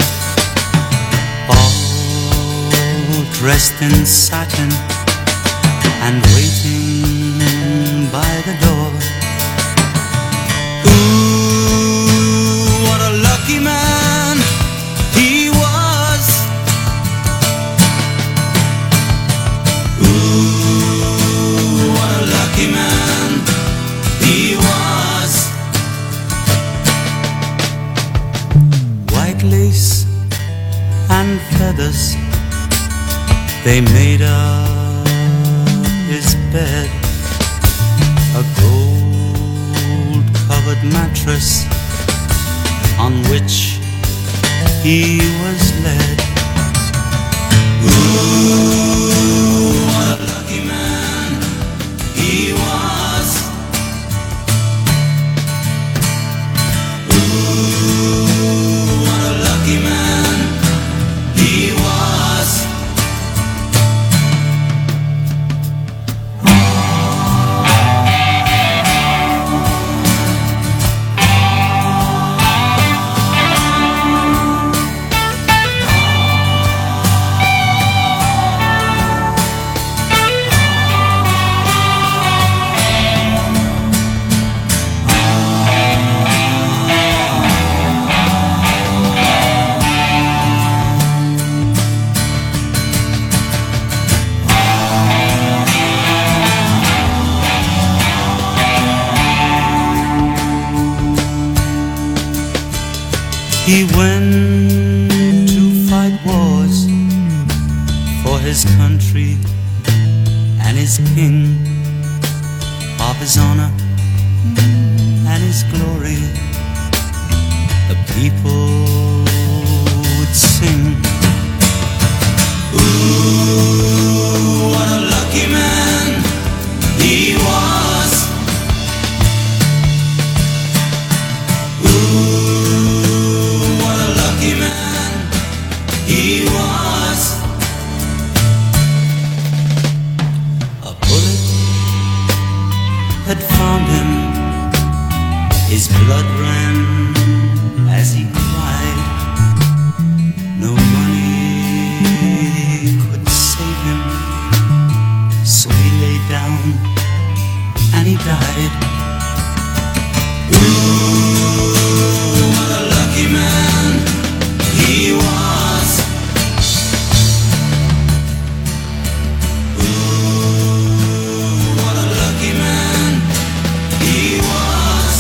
all dressed in satin and waiting by the door. Lucky man he was. Ooh, what a lucky man he was. White lace and feathers, they made up his bed. A gold covered mattress on which he was led. Ooh, what a lucky man he was. Ooh, what a lucky man he was. He went to fight wars for his country and his king, of his honor and his glory. The people would sing. Ooh, what a lucky man he was. Ooh, what a lucky man he was. A bullet had found him. His blood ran as he cried. No money could save him, so he lay down and he died. Ooh, what a lucky man he was. Ooh, what a lucky man he was.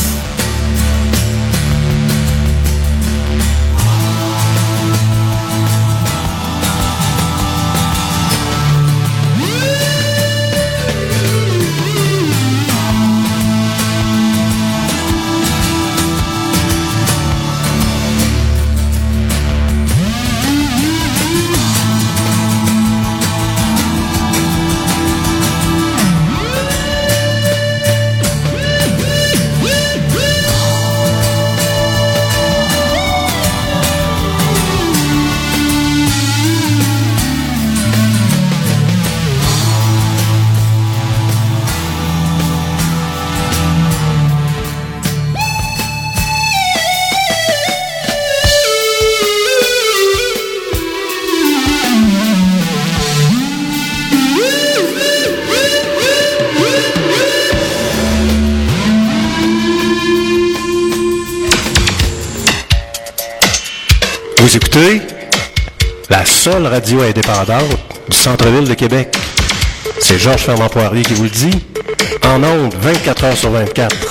Vous écoutez la seule radio indépendante du centre-ville de Québec. C'est Georges Fernand Poirier qui vous le dit, en ondes vingt-quatre heures sur vingt-quatre.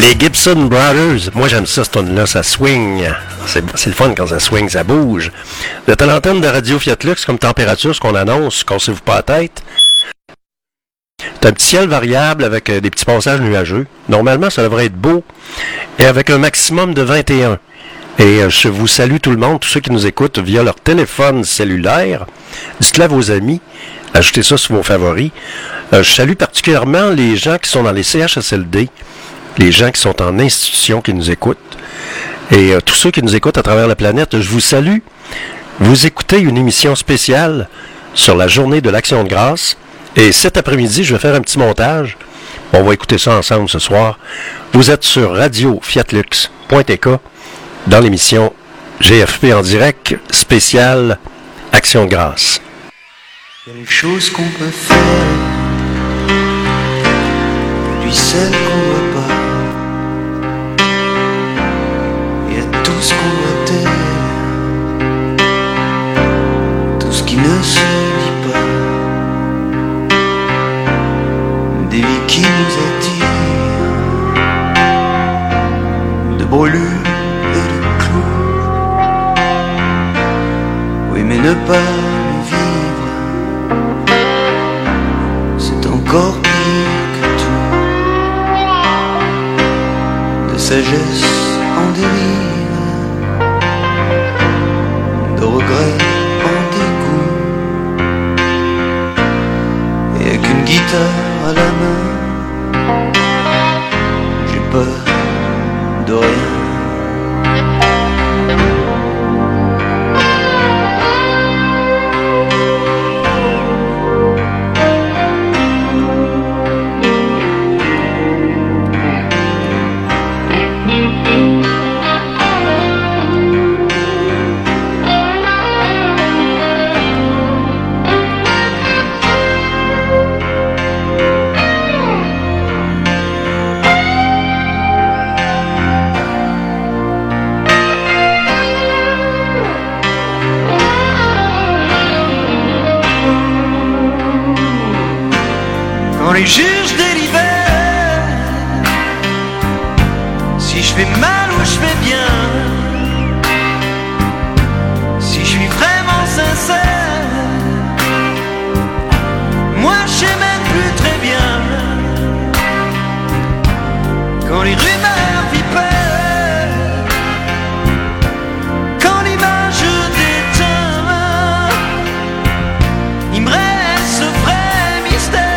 Les Gibson Brothers, moi j'aime ça, cette tune-là, ça swing. C'est, c'est le fun quand ça swing, ça bouge. Vous êtes à l'antenne de Radio Fiat Lux comme température, ce qu'on annonce, cassez-vous pas la tête. C'est un petit ciel variable avec euh, des petits passages nuageux. Normalement, ça devrait être beau et avec un maximum de vingt et un. Et euh, je vous salue tout le monde, tous ceux qui nous écoutent via leur téléphone cellulaire. Dites-le à vos amis. Ajoutez ça sur vos favoris. Euh, je salue particulièrement les gens qui sont dans les C H S L D, les gens qui sont en institution qui nous écoutent, et euh, tous ceux qui nous écoutent à travers la planète, je vous salue. Vous écoutez une émission spéciale sur la journée de l'Action de grâce, et cet après-midi, je vais faire un petit montage. On va écouter ça ensemble ce soir. Vous êtes sur radio fiat lux point t k dans l'émission G F P en direct, spéciale Action de grâce. Il y a les choses qu'on peut faire, et puis celles qu'on ne doit pas. Il y a tout ce qu'on doit taire, tout ce qui ne se dit pas. Des vies qui nous attirent, de brûlures et de clous. Oui, mais ne pas le vivre, c'est encore pire que tout. De sagesse en dérive, de regret en dégoût. Et avec une guitare à la main, j'ai peur de rien. Les juges délibèrent si je fais mal ou je fais bien, si je suis vraiment sincère. Moi je sais même plus très bien. Quand les rumeurs vipèrent, quand l'image déteint, il me reste ce vrai mystère.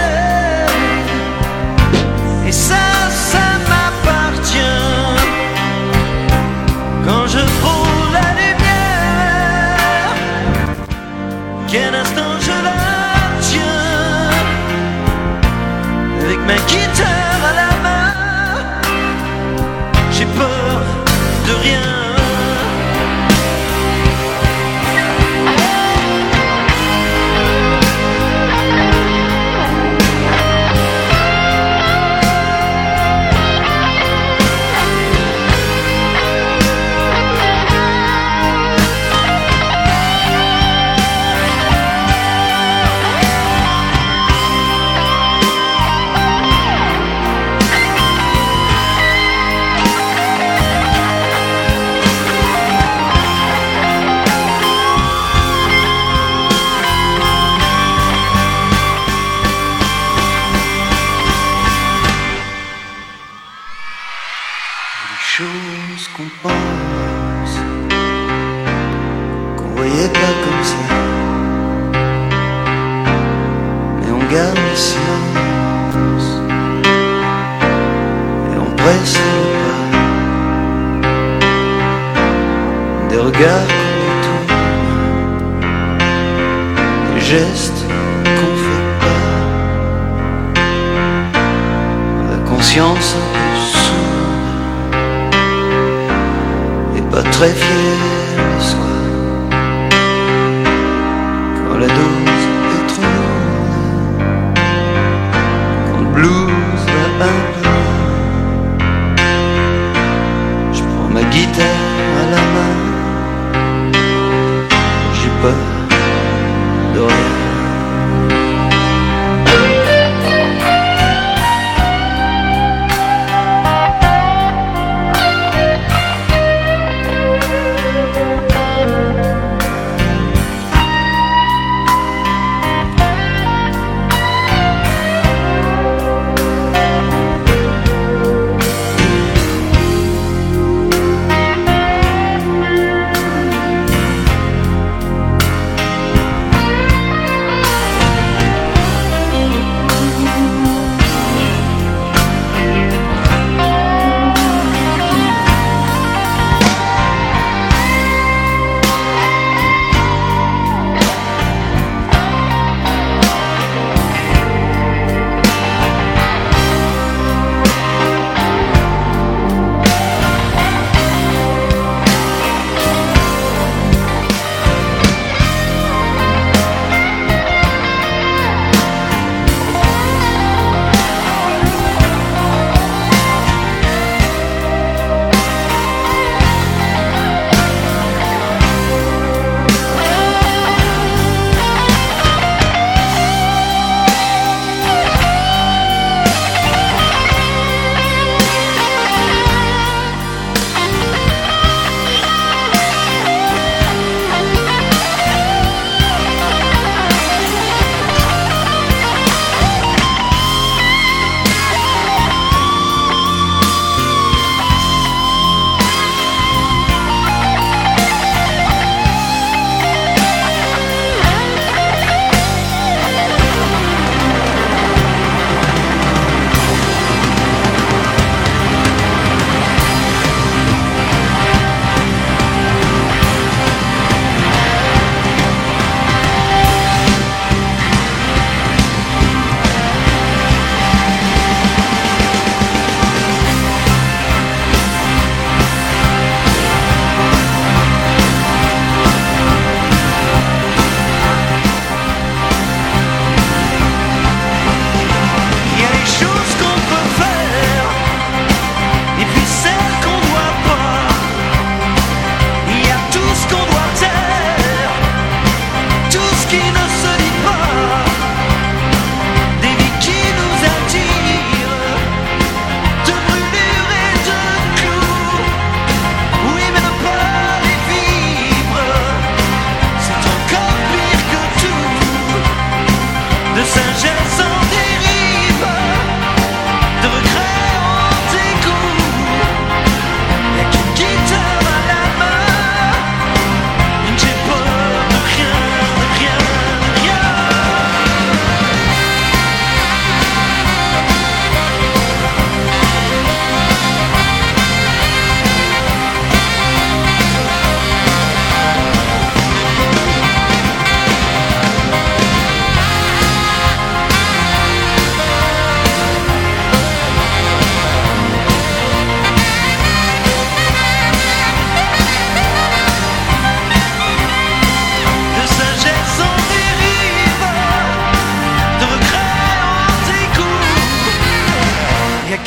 Et ça, ça m'appartient. Quand je frôle la lumière, qu'un instant je la tiens, avec ma guitare à la main, j'ai peur de rien. Choses qu'on pense, qu'on voyait pas comme ça, mais on garde le silence et on presse le pas. Des regards qu'on détourne, des gestes qu'on fait pas, la conscience un peu sourde, pas très fier de soi. Quand la dose est trop lourde, quand le blues va un peu loin, je prends ma guitare à la main, j'ai peur de rien.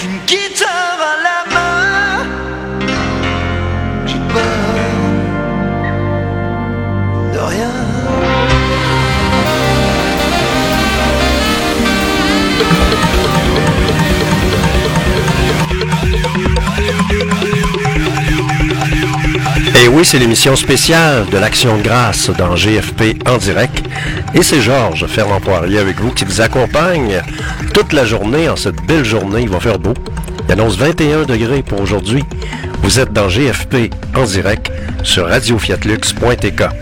une guitare à la main. J'ai peur de rien. Et oui, c'est l'émission spéciale de l'Action de grâce dans G F P en direct. Et c'est Georges Fernand Poirier avec vous qui vous accompagne toute la journée. En cette belle journée, il va faire beau. Il annonce vingt et un degrés pour aujourd'hui. Vous êtes dans G F P en direct sur radio fiat lux point t k.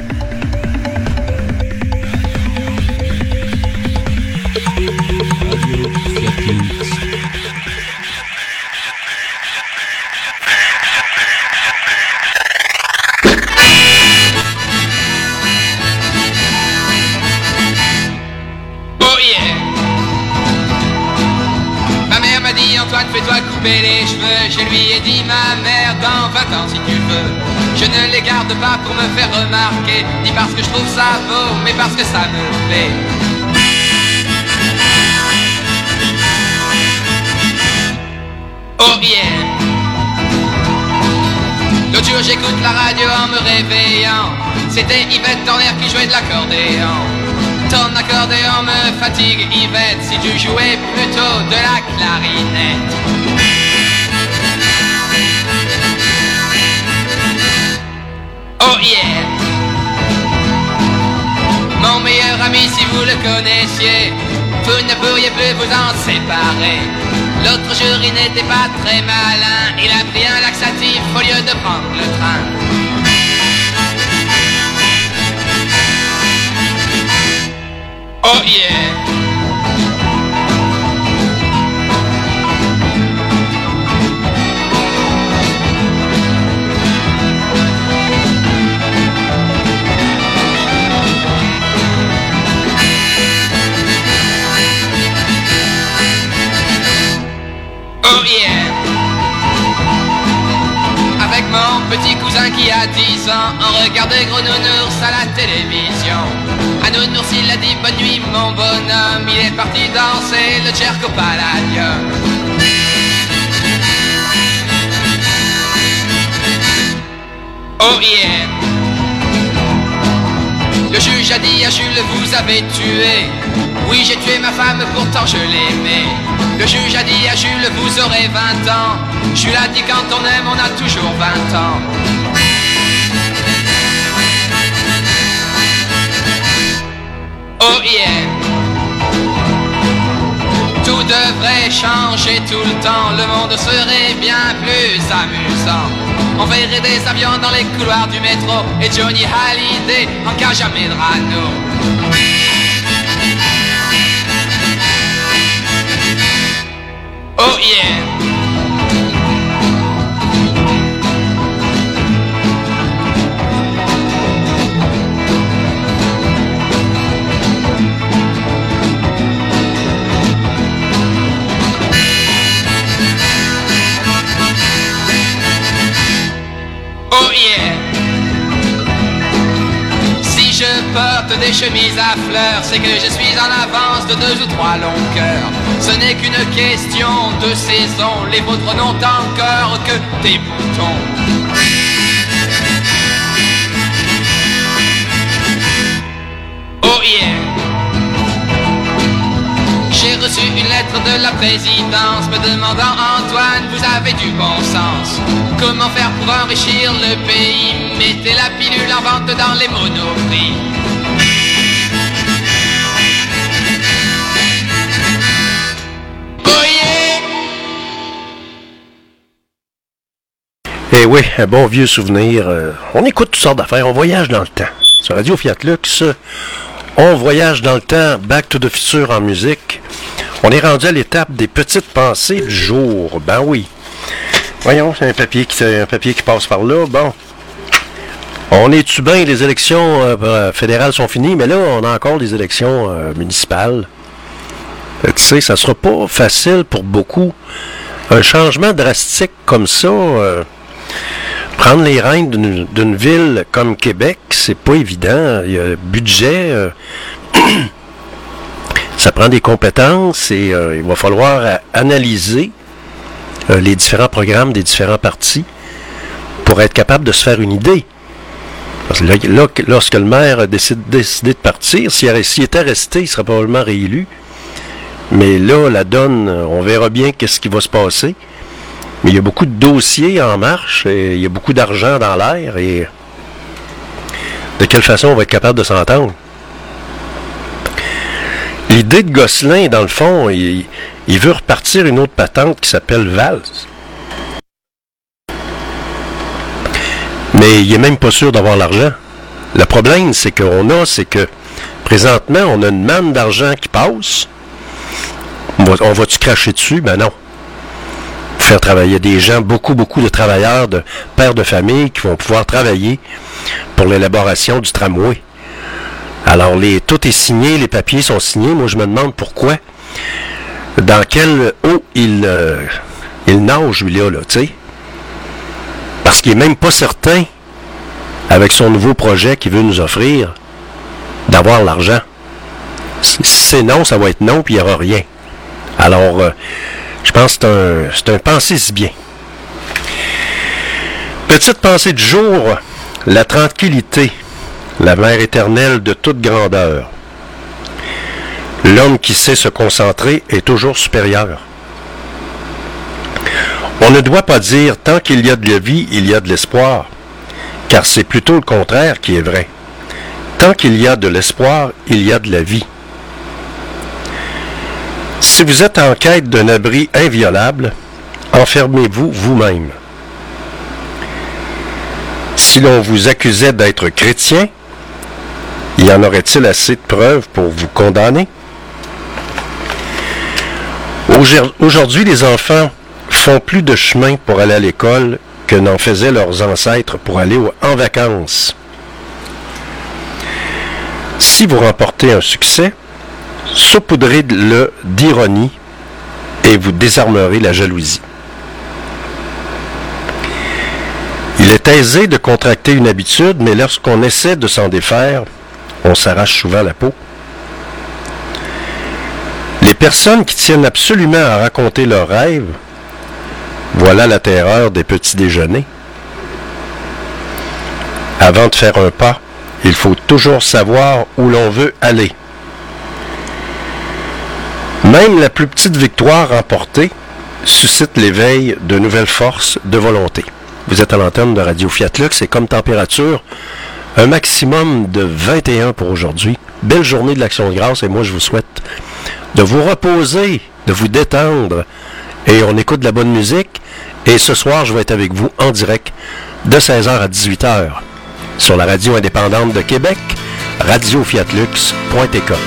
Antoine, fais-toi couper les cheveux. Je lui ai dit, ma mère, dans vingt ans si tu veux. Je ne les garde pas pour me faire remarquer, ni parce que je trouve ça beau, mais parce que ça me plaît. Oh yeah. L'autre jour j'écoute la radio en me réveillant. C'était Yvette Torner qui jouait de l'accordéon. Ton accordéon me fatigue, Yvette, si tu jouais plutôt de la clarinette. Oh yeah. Mon meilleur ami, si vous le connaissiez, vous ne pourriez plus vous en séparer. L'autre jour il n'était pas très malin, il a pris un laxatif au lieu de prendre le train. Oh yeah. Oh yeah. Avec mon petit cousin qui a dix ans, on regardait Gros Nounours à la télévision. À Nounours il a dit bonne nuit mon bonhomme, il est parti danser le Jerko Palladium. Oh yeah. Le juge a dit à Jules, vous avez tué. Oui, j'ai tué ma femme, pourtant je l'aimais. Le juge a dit à Jules, vous aurez vingt ans. Jules a dit, quand on aime, on a toujours vingt ans. Oh yeah. Tout devrait changer tout le temps, le monde serait bien plus amusant. On verrait des avions dans les couloirs du métro et Johnny Hallyday en Caja Medrano. Oh yeah. Oh yeah. Si je porte des chemises à fleurs, c'est que je suis en avance de deux ou trois longueurs. Ce n'est qu'une question de saison, les vôtres n'ont encore que des boutons. Oh yeah. J'ai reçu une lettre de la présidence me demandant, Antoine, vous avez du bon sens. Comment faire pour enrichir le pays? Mettez la pilule en vente dans les monoprix. Oh yeah. Eh oui, un bon vieux souvenir. Euh, on écoute toutes sortes d'affaires, on voyage dans le temps. Sur Radio Fiat Lux, on voyage dans le temps, Back to the Future en musique. On est rendu à l'étape des petites pensées du jour. Ben oui. Voyons, c'est un papier qui, un papier qui passe par là. Bon. On est-tu bien, les élections euh, fédérales sont finies, mais là, on a encore les élections euh, municipales. Fait que, tu sais, ça sera pas facile pour beaucoup. Un changement drastique comme ça, euh, prendre les rênes d'une, d'une ville comme Québec, c'est pas évident. Il y a le budget, euh, ça prend des compétences et euh, il va falloir euh, analyser euh, les différents programmes des différents partis pour être capable de se faire une idée. Parce que là, là, lorsque le maire a décidé, décidé de partir, s'il, s'il était resté, il serait probablement réélu. Mais là, la donne, on verra bien qu'est-ce qui va se passer. Mais il y a beaucoup de dossiers en marche, et il y a beaucoup d'argent dans l'air, et de quelle façon on va être capable de s'entendre? L'idée de Gosselin, dans le fond, il, il veut repartir une autre patente qui s'appelle Valls. Mais il n'est même pas sûr d'avoir l'argent. Le problème, c'est qu'on a, c'est que présentement, on a une manne d'argent qui passe. On, va, on va-tu cracher dessus? Ben non. Faire travailler des gens, beaucoup, beaucoup de travailleurs, de pères de famille qui vont pouvoir travailler pour l'élaboration du tramway. Alors, les, tout est signé, les papiers sont signés. Moi, je me demande pourquoi. Dans quelle eau il, euh, il nage, lui-là, là, tu sais. Parce qu'il n'est même pas certain, avec son nouveau projet qu'il veut nous offrir, d'avoir l'argent. Si c'est non, ça va être non, puis il n'y aura rien. Alors, euh, je pense que c'est un, c'est un pensée si bien. Petite pensée du jour, la tranquillité, la mère éternelle de toute grandeur. L'homme qui sait se concentrer est toujours supérieur. On ne doit pas dire « tant qu'il y a de la vie, il y a de l'espoir », car c'est plutôt le contraire qui est vrai. Tant qu'il y a de l'espoir, il y a de la vie. Si vous êtes en quête d'un abri inviolable, enfermez-vous vous-même. Si l'on vous accusait d'être chrétien, y en aurait-il assez de preuves pour vous condamner? Aujourd'hui, les enfants font plus de chemin pour aller à l'école que n'en faisaient leurs ancêtres pour aller en vacances. Si vous remportez un succès, saupoudrez-le d'ironie et vous désarmerez la jalousie. Il est aisé de contracter une habitude, mais lorsqu'on essaie de s'en défaire, on s'arrache souvent la peau. Les personnes qui tiennent absolument à raconter leurs rêves, voilà la terreur des petits déjeuners. Avant de faire un pas, il faut toujours savoir où l'on veut aller. Même la plus petite victoire remportée suscite l'éveil de nouvelles forces de volonté. Vous êtes à l'antenne de Radio Fiat Lux et comme température, un maximum de vingt et un pour aujourd'hui. Belle journée de l'Action de grâce et moi je vous souhaite de vous reposer, de vous détendre et on écoute de la bonne musique. Et ce soir, je vais être avec vous en direct de seize heures à dix-huit heures sur la radio indépendante de Québec, radio fiat lux point t c.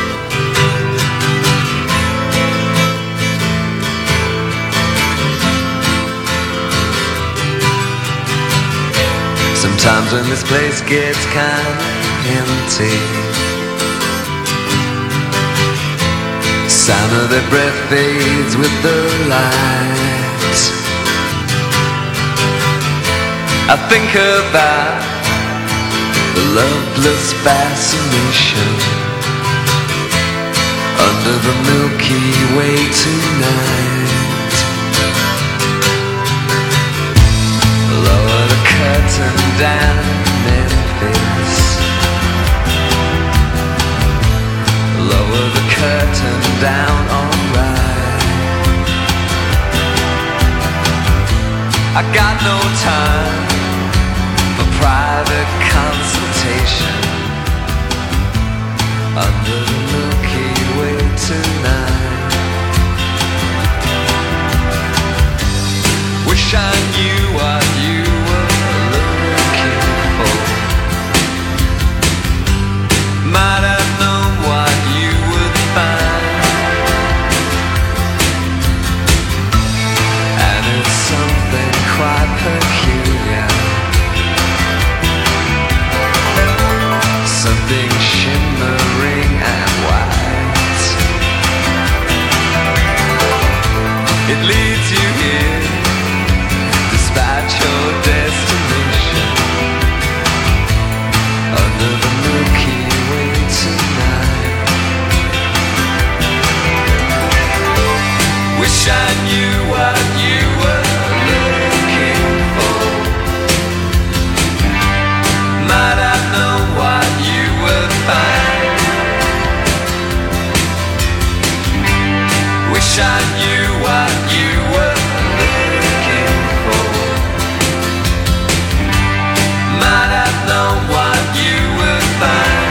Sometimes when this place gets kind of empty, sound of their breath fades with the light. I think about the loveless fascination under the Milky Way tonight. Lower the curtain down Memphis, lower the curtain down, alright. I got no time for private consultation under the Milky Way tonight. Wish I knew what you were looking for. Might have known what you would find. And it's something quite peculiar, something shimmering and white. It leads you here despite your destination under the Milky Way tonight. Wish I knew what you were I knew what you were looking for. Might have known what you would find.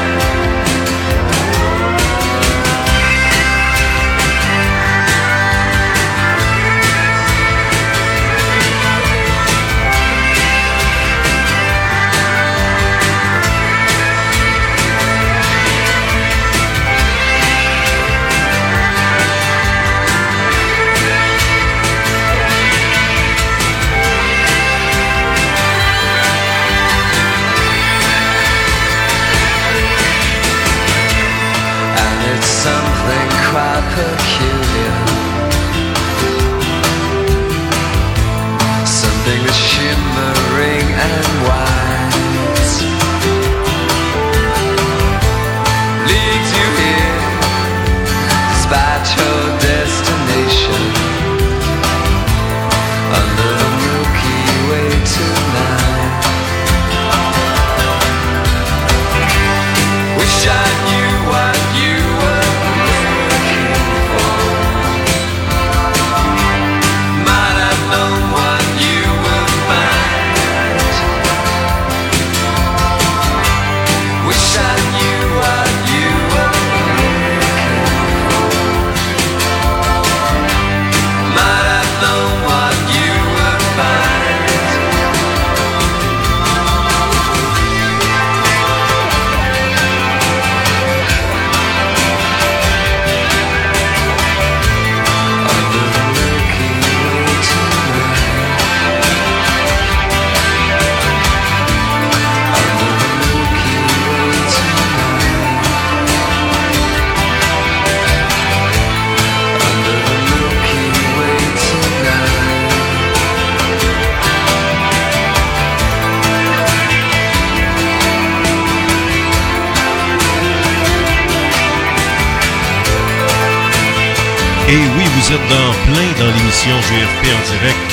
Something quite peculiar, something that's shimmering and white, leads you here despite your destination, under the Milky Way tonight. Wish I knew what you were looking for. Might have known what you would find. Wish I knew what you were looking for. Might have known what you would find. Et oui, vous êtes dans plein dans l'émission G F P en direct.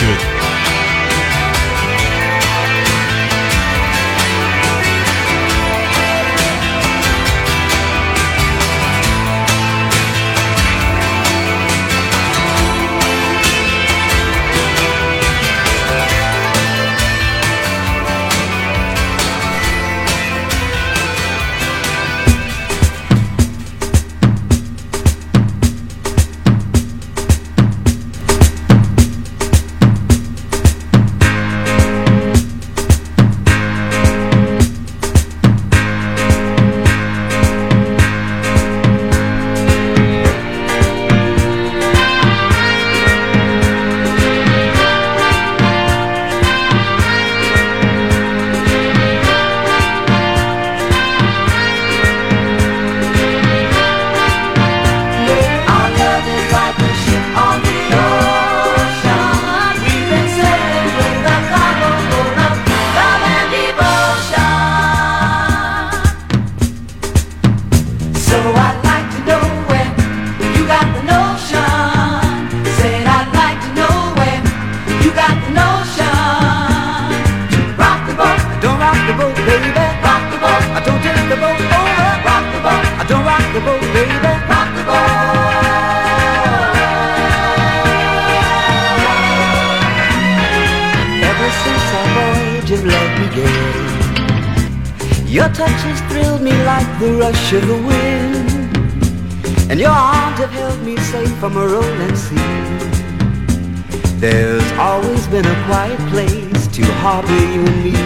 Your touch has thrilled me like the rush of the wind, and your arms have held me safe from a rolling sea. There's always been a quiet place to harbor you and me.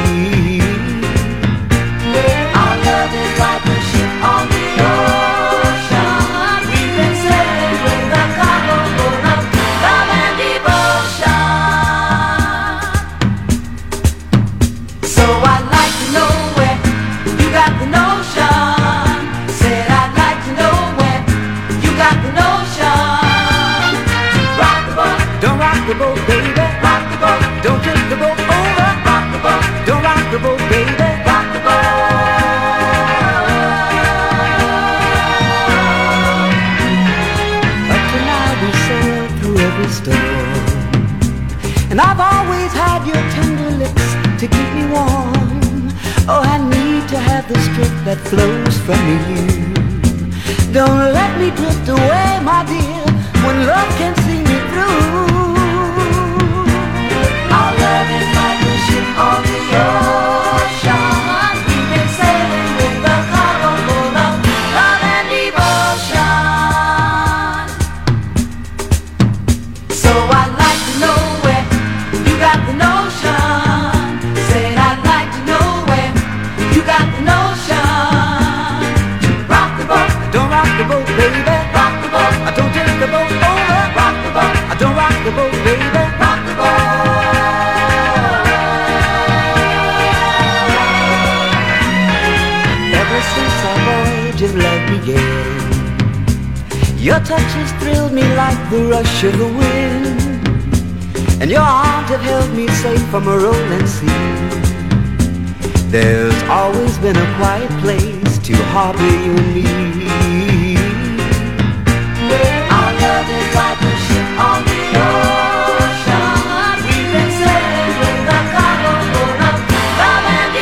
Our love is like a ship on the ocean. We've been sailing with a cargo full of love and devotion. So I'd like to know where you got the notion. Said I'd like to know where you got the notion. Rock the boat, don't rock the boat, baby. Rock the boat, don't tip the boat over. Rock the boat, don't rock the boat, baby. Rock the boat. Up to now we sailed through every storm, and I've always had your tender lips to keep me warm. Oh, I need to have the strength that flows from you. Don't let me drift away, my dear, the rush of the wind, and your arms have held me safe from a rolling sea. There's always been a quiet place to harbor you and me. Our love is like a ship on the ocean. We've been sailing with a cargo full of love and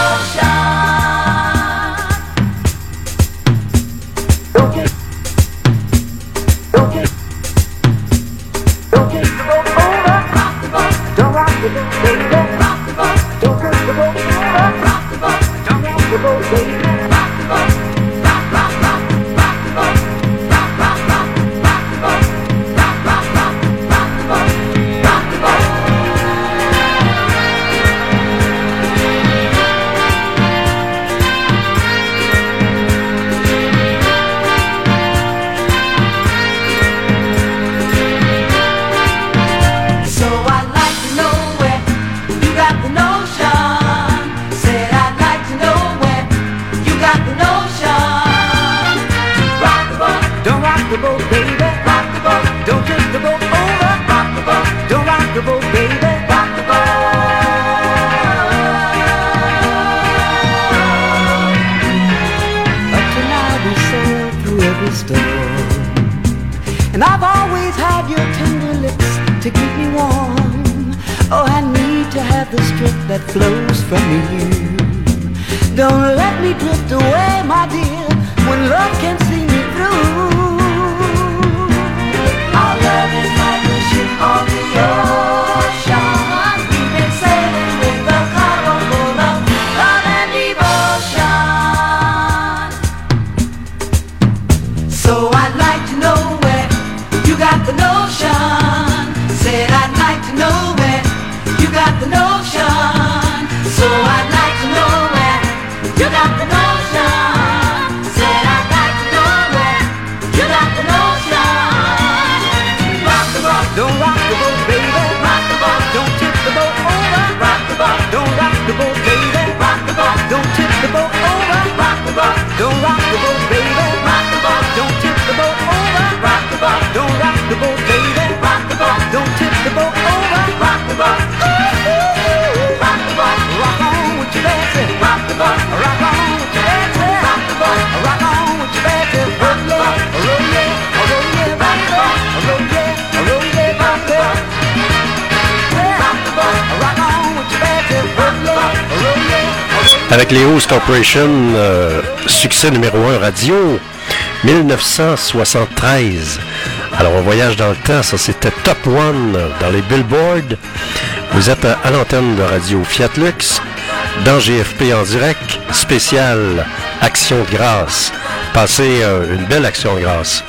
devotion. Okay. Okay. Okay. Rock the boat. Don't rock the boat, baby. Rock the boat. Don't rock the boat. Rock the boat. Don't rock the boat, baby. Rock the boat. Rock, rock, rock. Rock the boat. Rock, rock, rock. Rock the boat. Rock, rock, rock. Rock the boat. Rock the boat. So I'd like to know where you got the notion. Said I'd like to know where you got the notion. Rock the boat, don't rock the boat, baby. Rock the boat, don't tip the boat over. Rock the boat, don't rock the boat, baby. Rock the boat. Up to now we sailed through every storm, and I've always had your tender lips to keep me warm. Oh, I need to have the strength that flows from you. Don't let me drift away, my dear, when love can see me through. Our love is like a ship on the ocean. We've been sailing with a cargo full of love and devotion. So I'd like to know where you got the notion. Said I'd like to know where you got the notion. So I'd like to know where you got the notion. Said I'd like to know where you got the notion. Rock the boat, don't rock the boat, baby. Rock the boat, don't tip the boat over. Rock the boat, don't rock the boat, baby. Rock the boat, don't tip the boat over. Rock the boat, don't rock the boat, baby. Rock the boat, don't tip the boat over. Rock the boat, don't rock the boat, baby. Rock the boat, don't tip the boat over. Rock the boat, ooh, ooh, rock the boat, rock on with your dancing. Rock the boat, rock on with your dancing. Rock the boat, rock on with your dancing. Rock the boat, roll yeah, roll yeah, rock the boat, roll yeah, roll yeah, rock the boat. Rock the boat, rock on with your dancing. Rock the boat, roll yeah, roll yeah. Avec les Who's Corporation, euh, succès numéro un radio, dix-neuf cent soixante-treize. Alors, on voyage dans le temps, ça c'était Top One dans les Billboard. Vous êtes à, à l'antenne de Radio Fiat Lux, dans G F P en direct, spécial Action de grâce. Passez euh, une belle Action de grâce.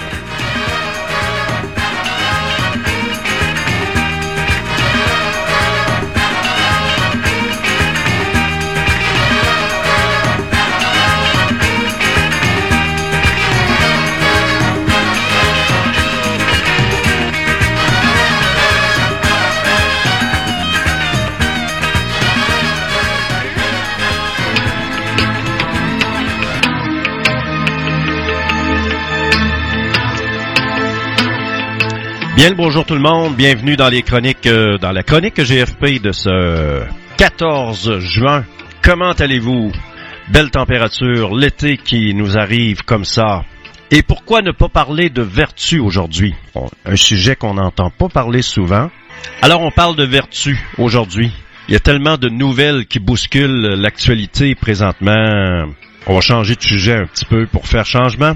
Bien le bonjour tout le monde, bienvenue dans les chroniques, euh, dans la chronique G F P de ce quatorze juin. Comment allez-vous? Belle température, l'été qui nous arrive comme ça. Et pourquoi ne pas parler de vertu aujourd'hui? Bon, un sujet qu'on n'entend pas parler souvent. Alors on parle de vertu aujourd'hui. Il y a tellement de nouvelles qui bousculent l'actualité présentement. On va changer de sujet un petit peu pour faire changement.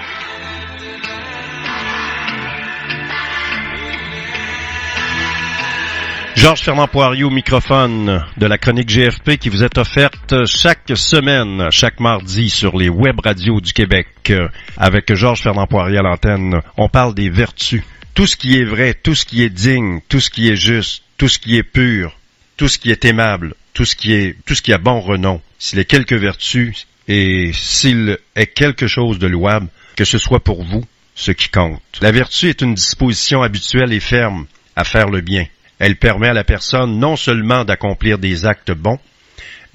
Georges Fernand Poirier au microphone de la chronique G F P qui vous est offerte chaque semaine, chaque mardi sur les web radios du Québec. Avec Georges Fernand Poirier à l'antenne, on parle des vertus. Tout ce qui est vrai, tout ce qui est digne, tout ce qui est juste, tout ce qui est pur, tout ce qui est aimable, tout ce qui est, tout ce qui a bon renom. S'il est quelques vertus et s'il est quelque chose de louable, que ce soit pour vous ce qui compte. La vertu est une disposition habituelle et ferme à faire le bien. Elle permet à la personne non seulement d'accomplir des actes bons,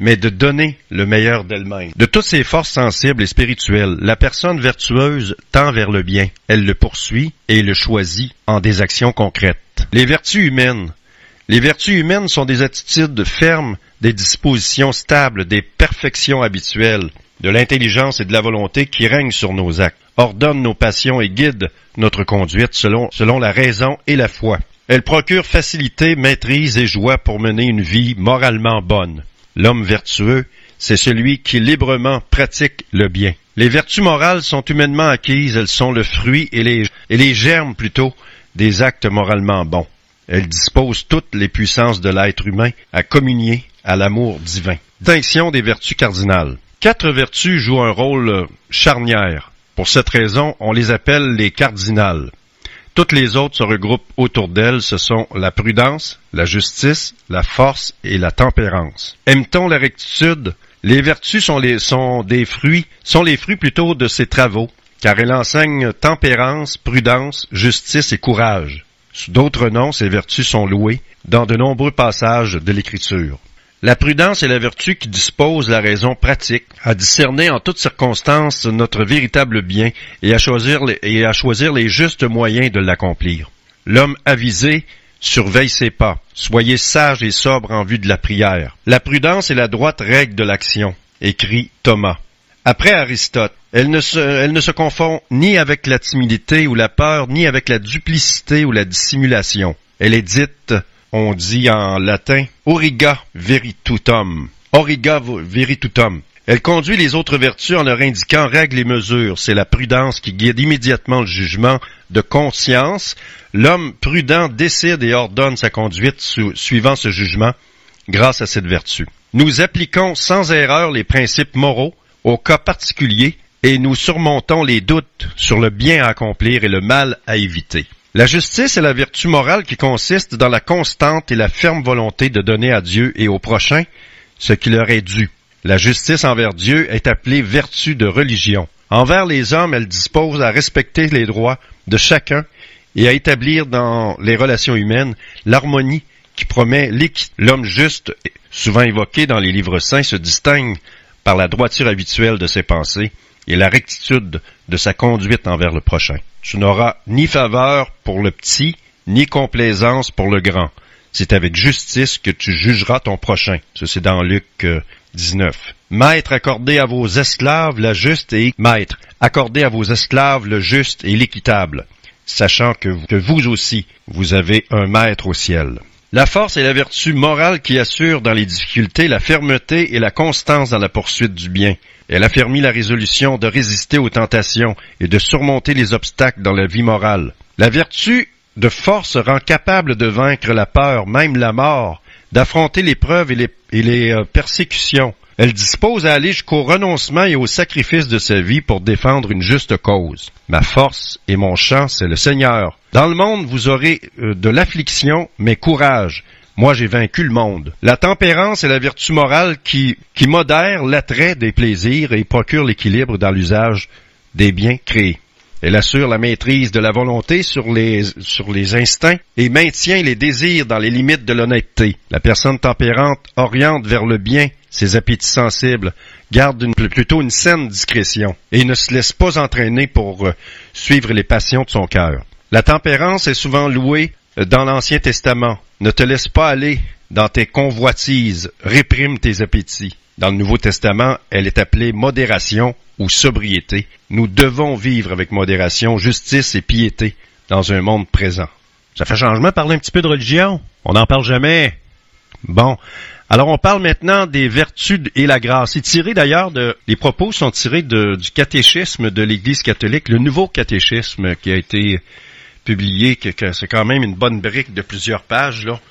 mais de donner le meilleur d'elle-même. De toutes ses forces sensibles et spirituelles, la personne vertueuse tend vers le bien. Elle le poursuit et le choisit en des actions concrètes. Les vertus humaines. Les vertus humaines sont des attitudes fermes, des dispositions stables, des perfections habituelles, de l'intelligence et de la volonté qui règnent sur nos actes, ordonnent nos passions et guident notre conduite selon, selon la raison et la foi. Elles procurent facilité, maîtrise et joie pour mener une vie moralement bonne. L'homme vertueux, c'est celui qui librement pratique le bien. Les vertus morales sont humainement acquises, elles sont le fruit et les, et les germes plutôt des actes moralement bons. Elles disposent toutes les puissances de l'être humain à communier à l'amour divin. Distinction des vertus cardinales. Quatre vertus jouent un rôle charnière. Pour cette raison, on les appelle les cardinales. Toutes les autres se regroupent autour d'elles, ce sont la prudence, la justice, la force et la tempérance. Aime-t-on la rectitude? Les vertus sont, les, sont des fruits, sont les fruits plutôt de ces travaux, car elles enseignent tempérance, prudence, justice et courage. Sous d'autres noms, ces vertus sont louées dans de nombreux passages de l'Écriture. La prudence est la vertu qui dispose la raison pratique à discerner en toutes circonstances notre véritable bien et à choisir les, et à choisir les justes moyens de l'accomplir. L'homme avisé surveille ses pas. Soyez sage et sobre en vue de la prière. La prudence est la droite règle de l'action, écrit Thomas. Après Aristote, elle ne se, elle ne se confond ni avec la timidité ou la peur, ni avec la duplicité ou la dissimulation. Elle est dite, on dit en latin, origa virtutum. Origa virtutum. Elle conduit les autres vertus en leur indiquant règles et mesures. C'est la prudence qui guide immédiatement le jugement de conscience. L'homme prudent décide et ordonne sa conduite su- suivant ce jugement grâce à cette vertu. Nous appliquons sans erreur les principes moraux au cas particulier et nous surmontons les doutes sur le bien à accomplir et le mal à éviter. La justice est la vertu morale qui consiste dans la constante et la ferme volonté de donner à Dieu et au prochain ce qui leur est dû. La justice envers Dieu est appelée vertu de religion. Envers les hommes, elle dispose à respecter les droits de chacun et à établir dans les relations humaines l'harmonie qui promet l'équité. L'homme juste, souvent évoqué dans les livres saints, se distingue par la droiture habituelle de ses pensées et la rectitude de sa conduite envers le prochain. Tu n'auras ni faveur pour le petit, ni complaisance pour le grand. C'est avec justice que tu jugeras ton prochain. Ça, c'est dans Luc euh, dix-neuf. Maître, accordez à vos esclaves la juste et maître, accordez à vos esclaves le juste et l'équitable, sachant que vous, que vous aussi, vous avez un maître au ciel. La force est la vertu morale qui assure dans les difficultés la fermeté et la constance dans la poursuite du bien. Elle affermit la résolution de résister aux tentations et de surmonter les obstacles dans la vie morale. La vertu de force rend capable de vaincre la peur, même la mort, d'affronter l'épreuve et les, et les euh, persécutions. Elle dispose à aller jusqu'au renoncement et au sacrifice de sa vie pour défendre une juste cause. Ma force et mon champ, c'est le Seigneur. Dans le monde, vous aurez euh, de l'affliction, mais courage. Moi, j'ai vaincu le monde. La tempérance est la vertu morale qui, qui modère l'attrait des plaisirs et procure l'équilibre dans l'usage des biens créés. Elle assure la maîtrise de la volonté sur les, sur les instincts et maintient les désirs dans les limites de l'honnêteté. La personne tempérante oriente vers le bien ses appétits sensibles, garde une, plutôt une saine discrétion et ne se laisse pas entraîner pour euh, suivre les passions de son cœur. La tempérance est souvent louée dans l'Ancien Testament. Ne te laisse pas aller dans tes convoitises, réprime tes appétits. Dans le Nouveau Testament, elle est appelée modération ou sobriété. Nous devons vivre avec modération, justice et piété dans un monde présent. Ça fait changement, parler un petit peu de religion. On n'en parle jamais. Bon. Alors, on parle maintenant des vertus et la grâce. C'est tiré d'ailleurs de, les propos sont tirés de, du catéchisme de l'Église catholique, le nouveau catéchisme qui a été publié, que, que c'est quand même une bonne brique de plusieurs pages, là.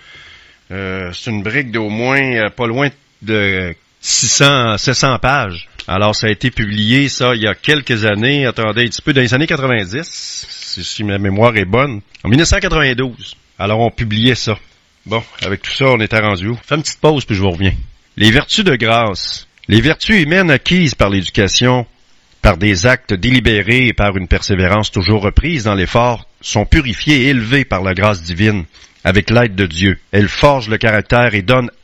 Euh, c'est une brique d'au moins, euh, pas loin de six cents, sept cents pages. Alors, ça a été publié, ça, il y a quelques années, attendez, un petit peu dans les années quatre-vingt-dix, si, si ma mémoire est bonne, en dix-neuf cent quatre-vingt-douze. Alors, on publiait ça. Bon, avec tout ça, on était rendu où? Fais une petite pause, puis je vous reviens. Les vertus de grâce. Les vertus humaines acquises par l'éducation, par des actes délibérés et par une persévérance toujours reprise dans l'effort, sont purifiées et élevées par la grâce divine, avec l'aide de Dieu. Elles forgent le caractère et donnent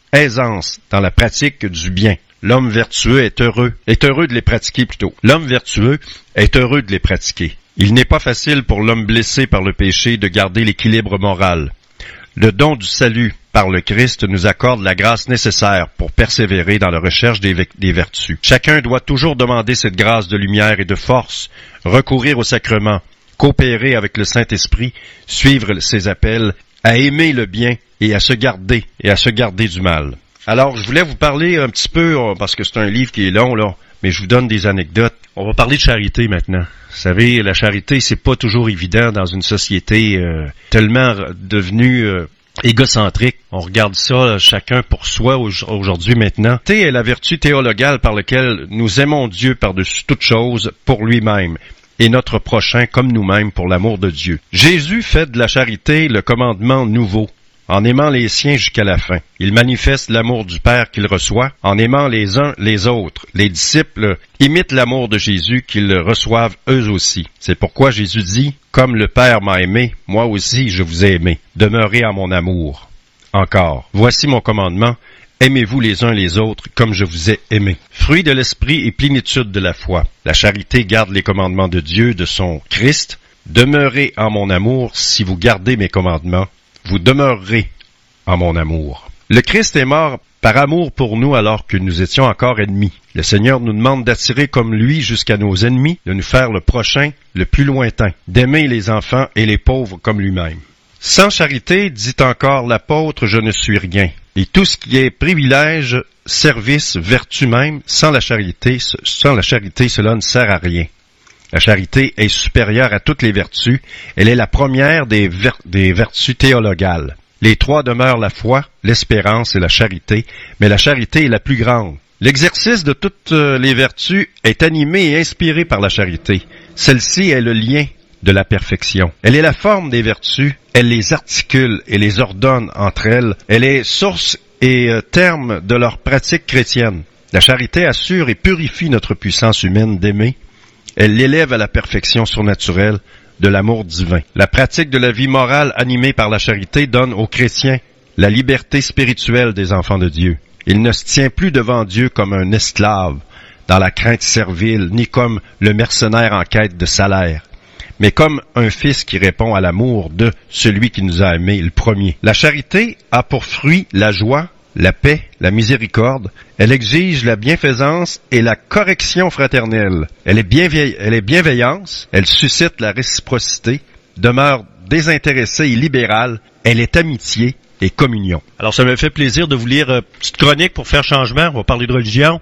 aisance dans la pratique du bien. L'homme vertueux est heureux, est heureux de les pratiquer plutôt. L'homme vertueux est heureux de les pratiquer. Il n'est pas facile pour l'homme blessé par le péché de garder l'équilibre moral. Le don du salut par le Christ nous accorde la grâce nécessaire pour persévérer dans la recherche des, ve- des vertus. Chacun doit toujours demander cette grâce de lumière et de force, recourir au sacrement, coopérer avec le Saint-Esprit, suivre ses appels, à aimer le bien et à se garder, et à se garder du mal. Alors, je voulais vous parler un petit peu, parce que c'est un livre qui est long, là, mais je vous donne des anecdotes. On va parler de charité maintenant. Vous savez, la charité, c'est pas toujours évident dans une société euh, tellement devenue euh, égocentrique. On regarde ça, là, chacun pour soi aujourd'hui maintenant. Thé est la vertu théologale par laquelle nous aimons Dieu par-dessus toute chose pour lui-même et notre prochain comme nous-mêmes pour l'amour de Dieu. Jésus fait de la charité le commandement nouveau. En aimant les siens jusqu'à la fin. Il manifeste l'amour du Père qu'il reçoit en aimant les uns les autres. Les disciples imitent l'amour de Jésus qu'ils reçoivent eux aussi. C'est pourquoi Jésus dit, « Comme le Père m'a aimé, moi aussi je vous ai aimé. Demeurez en mon amour. » Encore, « Voici mon commandement, aimez-vous les uns les autres comme je vous ai aimé. » Fruit de l'esprit et plénitude de la foi. La charité garde les commandements de Dieu, de son Christ. « Demeurez en mon amour si vous gardez mes commandements. Vous demeurerez en mon amour. » Le Christ est mort par amour pour nous alors que nous étions encore ennemis. Le Seigneur nous demande d'attirer comme lui jusqu'à nos ennemis, de nous faire le prochain, le plus lointain, d'aimer les enfants et les pauvres comme lui-même. Sans charité, dit encore l'apôtre, je ne suis rien. Et tout ce qui est privilège, service, vertu même, sans la charité, sans la charité, cela ne sert à rien. La charité est supérieure à toutes les vertus. Elle est la première des, ver- des vertus théologales. Les trois demeurent la foi, l'espérance et la charité, mais la charité est la plus grande. L'exercice de toutes les vertus est animé et inspiré par la charité. Celle-ci est le lien de la perfection. Elle est la forme des vertus, elle les articule et les ordonne entre elles. Elle est source et terme de leur pratique chrétienne. La charité assure et purifie notre puissance humaine d'aimer. Elle l'élève à la perfection surnaturelle de l'amour divin. La pratique de la vie morale animée par la charité donne aux chrétiens la liberté spirituelle des enfants de Dieu. Il ne se tient plus devant Dieu comme un esclave dans la crainte servile, ni comme le mercenaire en quête de salaire, mais comme un fils qui répond à l'amour de celui qui nous a aimés, le premier. La charité a pour fruit la joie, la paix, la miséricorde. Elle exige la bienfaisance et la correction fraternelle. Elle est, bienveille- elle est bienveillance, elle suscite la réciprocité, demeure désintéressée et libérale, elle est amitié et communion. Alors ça me fait plaisir de vous lire une petite chronique pour faire changement. On va parler de religion.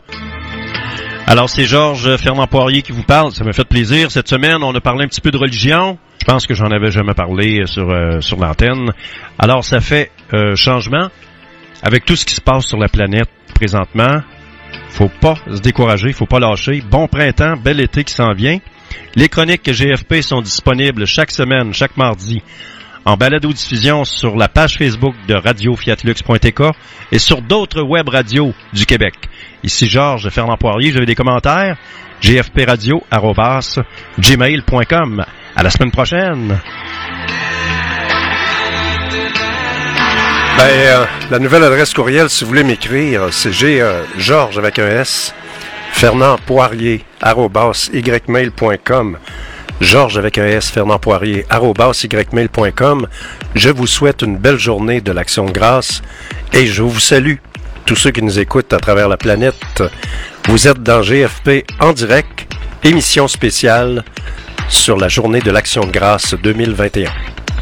Alors c'est Georges Fernand Poirier qui vous parle, ça me fait plaisir. Cette semaine, on a parlé un petit peu de religion. Je pense que j'en avais jamais parlé sur, euh, sur l'antenne. Alors ça fait euh, changement. Avec tout ce qui se passe sur la planète présentement, faut pas se décourager, faut pas lâcher. Bon printemps, bel été qui s'en vient. Les chroniques G F P sont disponibles chaque semaine, chaque mardi, en balado-diffusion sur la page Facebook de radio fiat lux point t k et sur d'autres web radios du Québec. Ici Georges Fernand Poirier, j'avais des commentaires. g f p radio arobase gmail point com. À la semaine prochaine. Ben, euh, la nouvelle adresse courriel, si vous voulez m'écrire, c'est G, euh, Georges avec un S, Fernand Poirier, arobase ymail point com. Georges avec un S, Fernand Poirier, arobase ymail point com. Je vous souhaite une belle journée de l'Action de grâce et je vous salue, tous ceux qui nous écoutent à travers la planète. Vous êtes dans G F P en direct, émission spéciale sur la journée de l'Action de grâce deux mille vingt et un.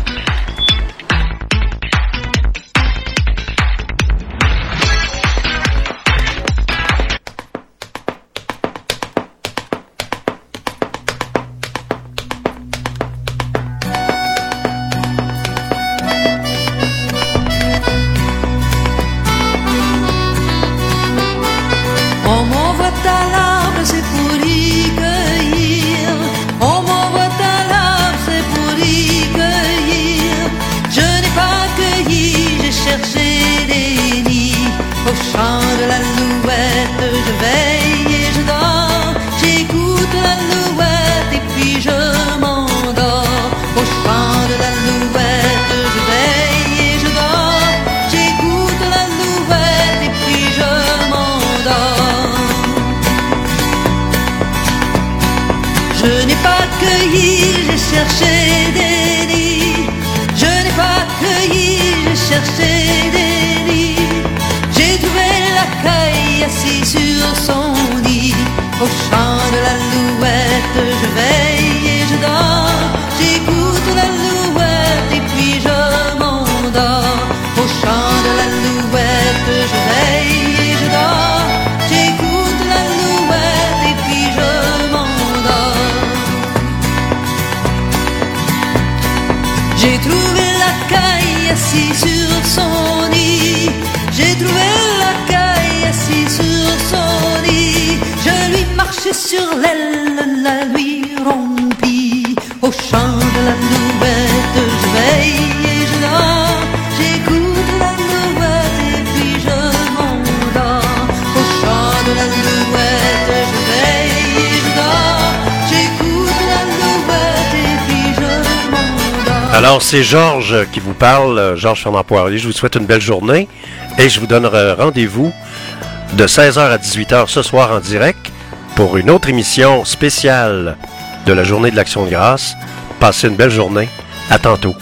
On m'envoie ta larme, c'est pour y cueillir. On m'envoie ta larme, c'est pour y cueillir. cherché des lits. J'ai trouvé la caille assis sur son lit. Au chant de l'alouette, je veille et je dors. J'écoute l'alouette et puis je m'endors. Au chant de l'alouette, je veille et je dors. J'écoute l'alouette et puis je m'endors. J'ai trouvé la caille assis sur son lit. J'ai trouvé la caille assis sur son lit. Je lui marchais sur l'aile, la lui rompis. Au chant de l'alouette, je veille et je dors. J'écoute l'alouette et puis je m'endors. Au chant de l'alouette, je veille et je dors. J'écoute l'alouette et puis je m'endors. Alors, c'est Georges qui vous parle, Georges Fernand Poirier. Je vous souhaite une belle journée et je vous donne rendez-vous de seize heures à dix-huit heures ce soir en direct pour une autre émission spéciale de la Journée de l'Action de grâce. Passez une belle journée. À tantôt.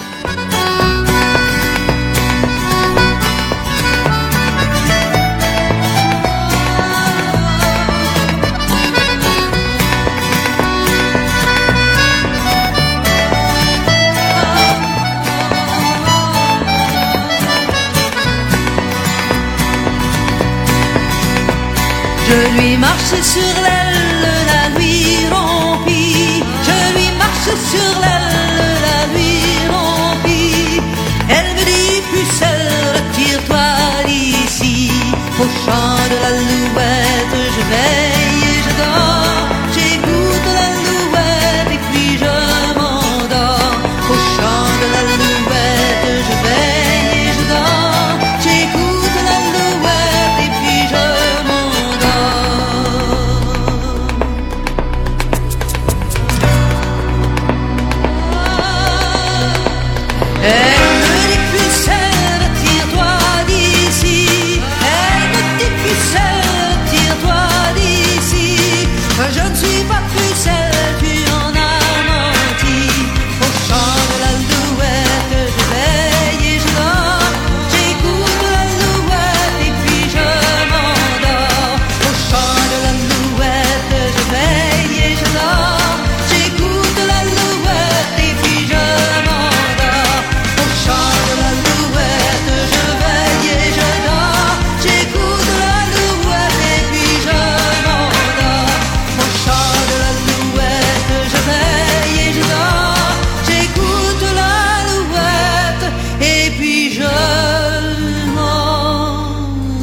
Je lui marchais sur l'aile, la lui rompis. Je lui marchais sur l'aile, la lui rompis. Elle me dit, pucelle, retire-toi d'ici. Au chant de l'alouette, je veille et je dors. J'écoute l'alouette et puis je m'endors. Au chant de l'alouette, je veille et je dors. J'écoute l'alouette et puis je Elle me dit pucelle, tire-toi d'ici. Elle me dit pucelle, tire-toi d'ici. Je ne suis pas pucelle, tu en as menti. Au chant de l'alouette, je veille et je dors. J'écoute l'alouette et puis je m'endors. Au chant de l'alouette, je veille et je dors. J'écoute l'alouette et puis je m'endors. Au chant de l'alouette, je veille et je dors. J'écoute l'alouette et puis je m'endors. Au chant de l'alouette, je veille et je dors. J'écoute l'alouette et puis je m'endors.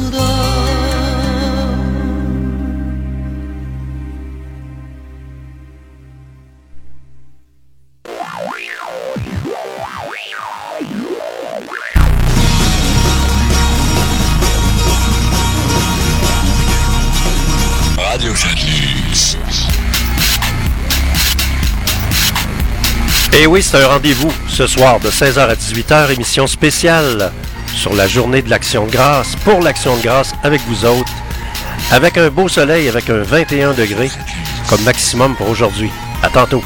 Radio Janus. Et oui, c'est un rendez-vous ce soir de seize heures à dix-huit heures, émission spéciale sur la Journée de l'Action de grâce, pour l'Action de grâce avec vous autres, avec un beau soleil, avec un vingt et un degrés comme maximum pour aujourd'hui. À tantôt.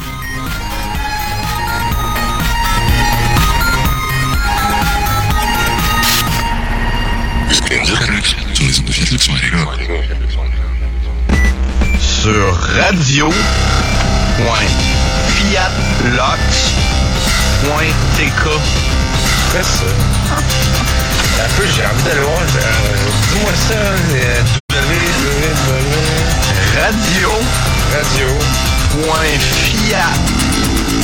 Sur radio point fiat lox point t k. Quoi ça? Un peu, j'ai envie d'aller voir. euh, Dis-moi ça. euh, www. Radio. Radio. Point fiat.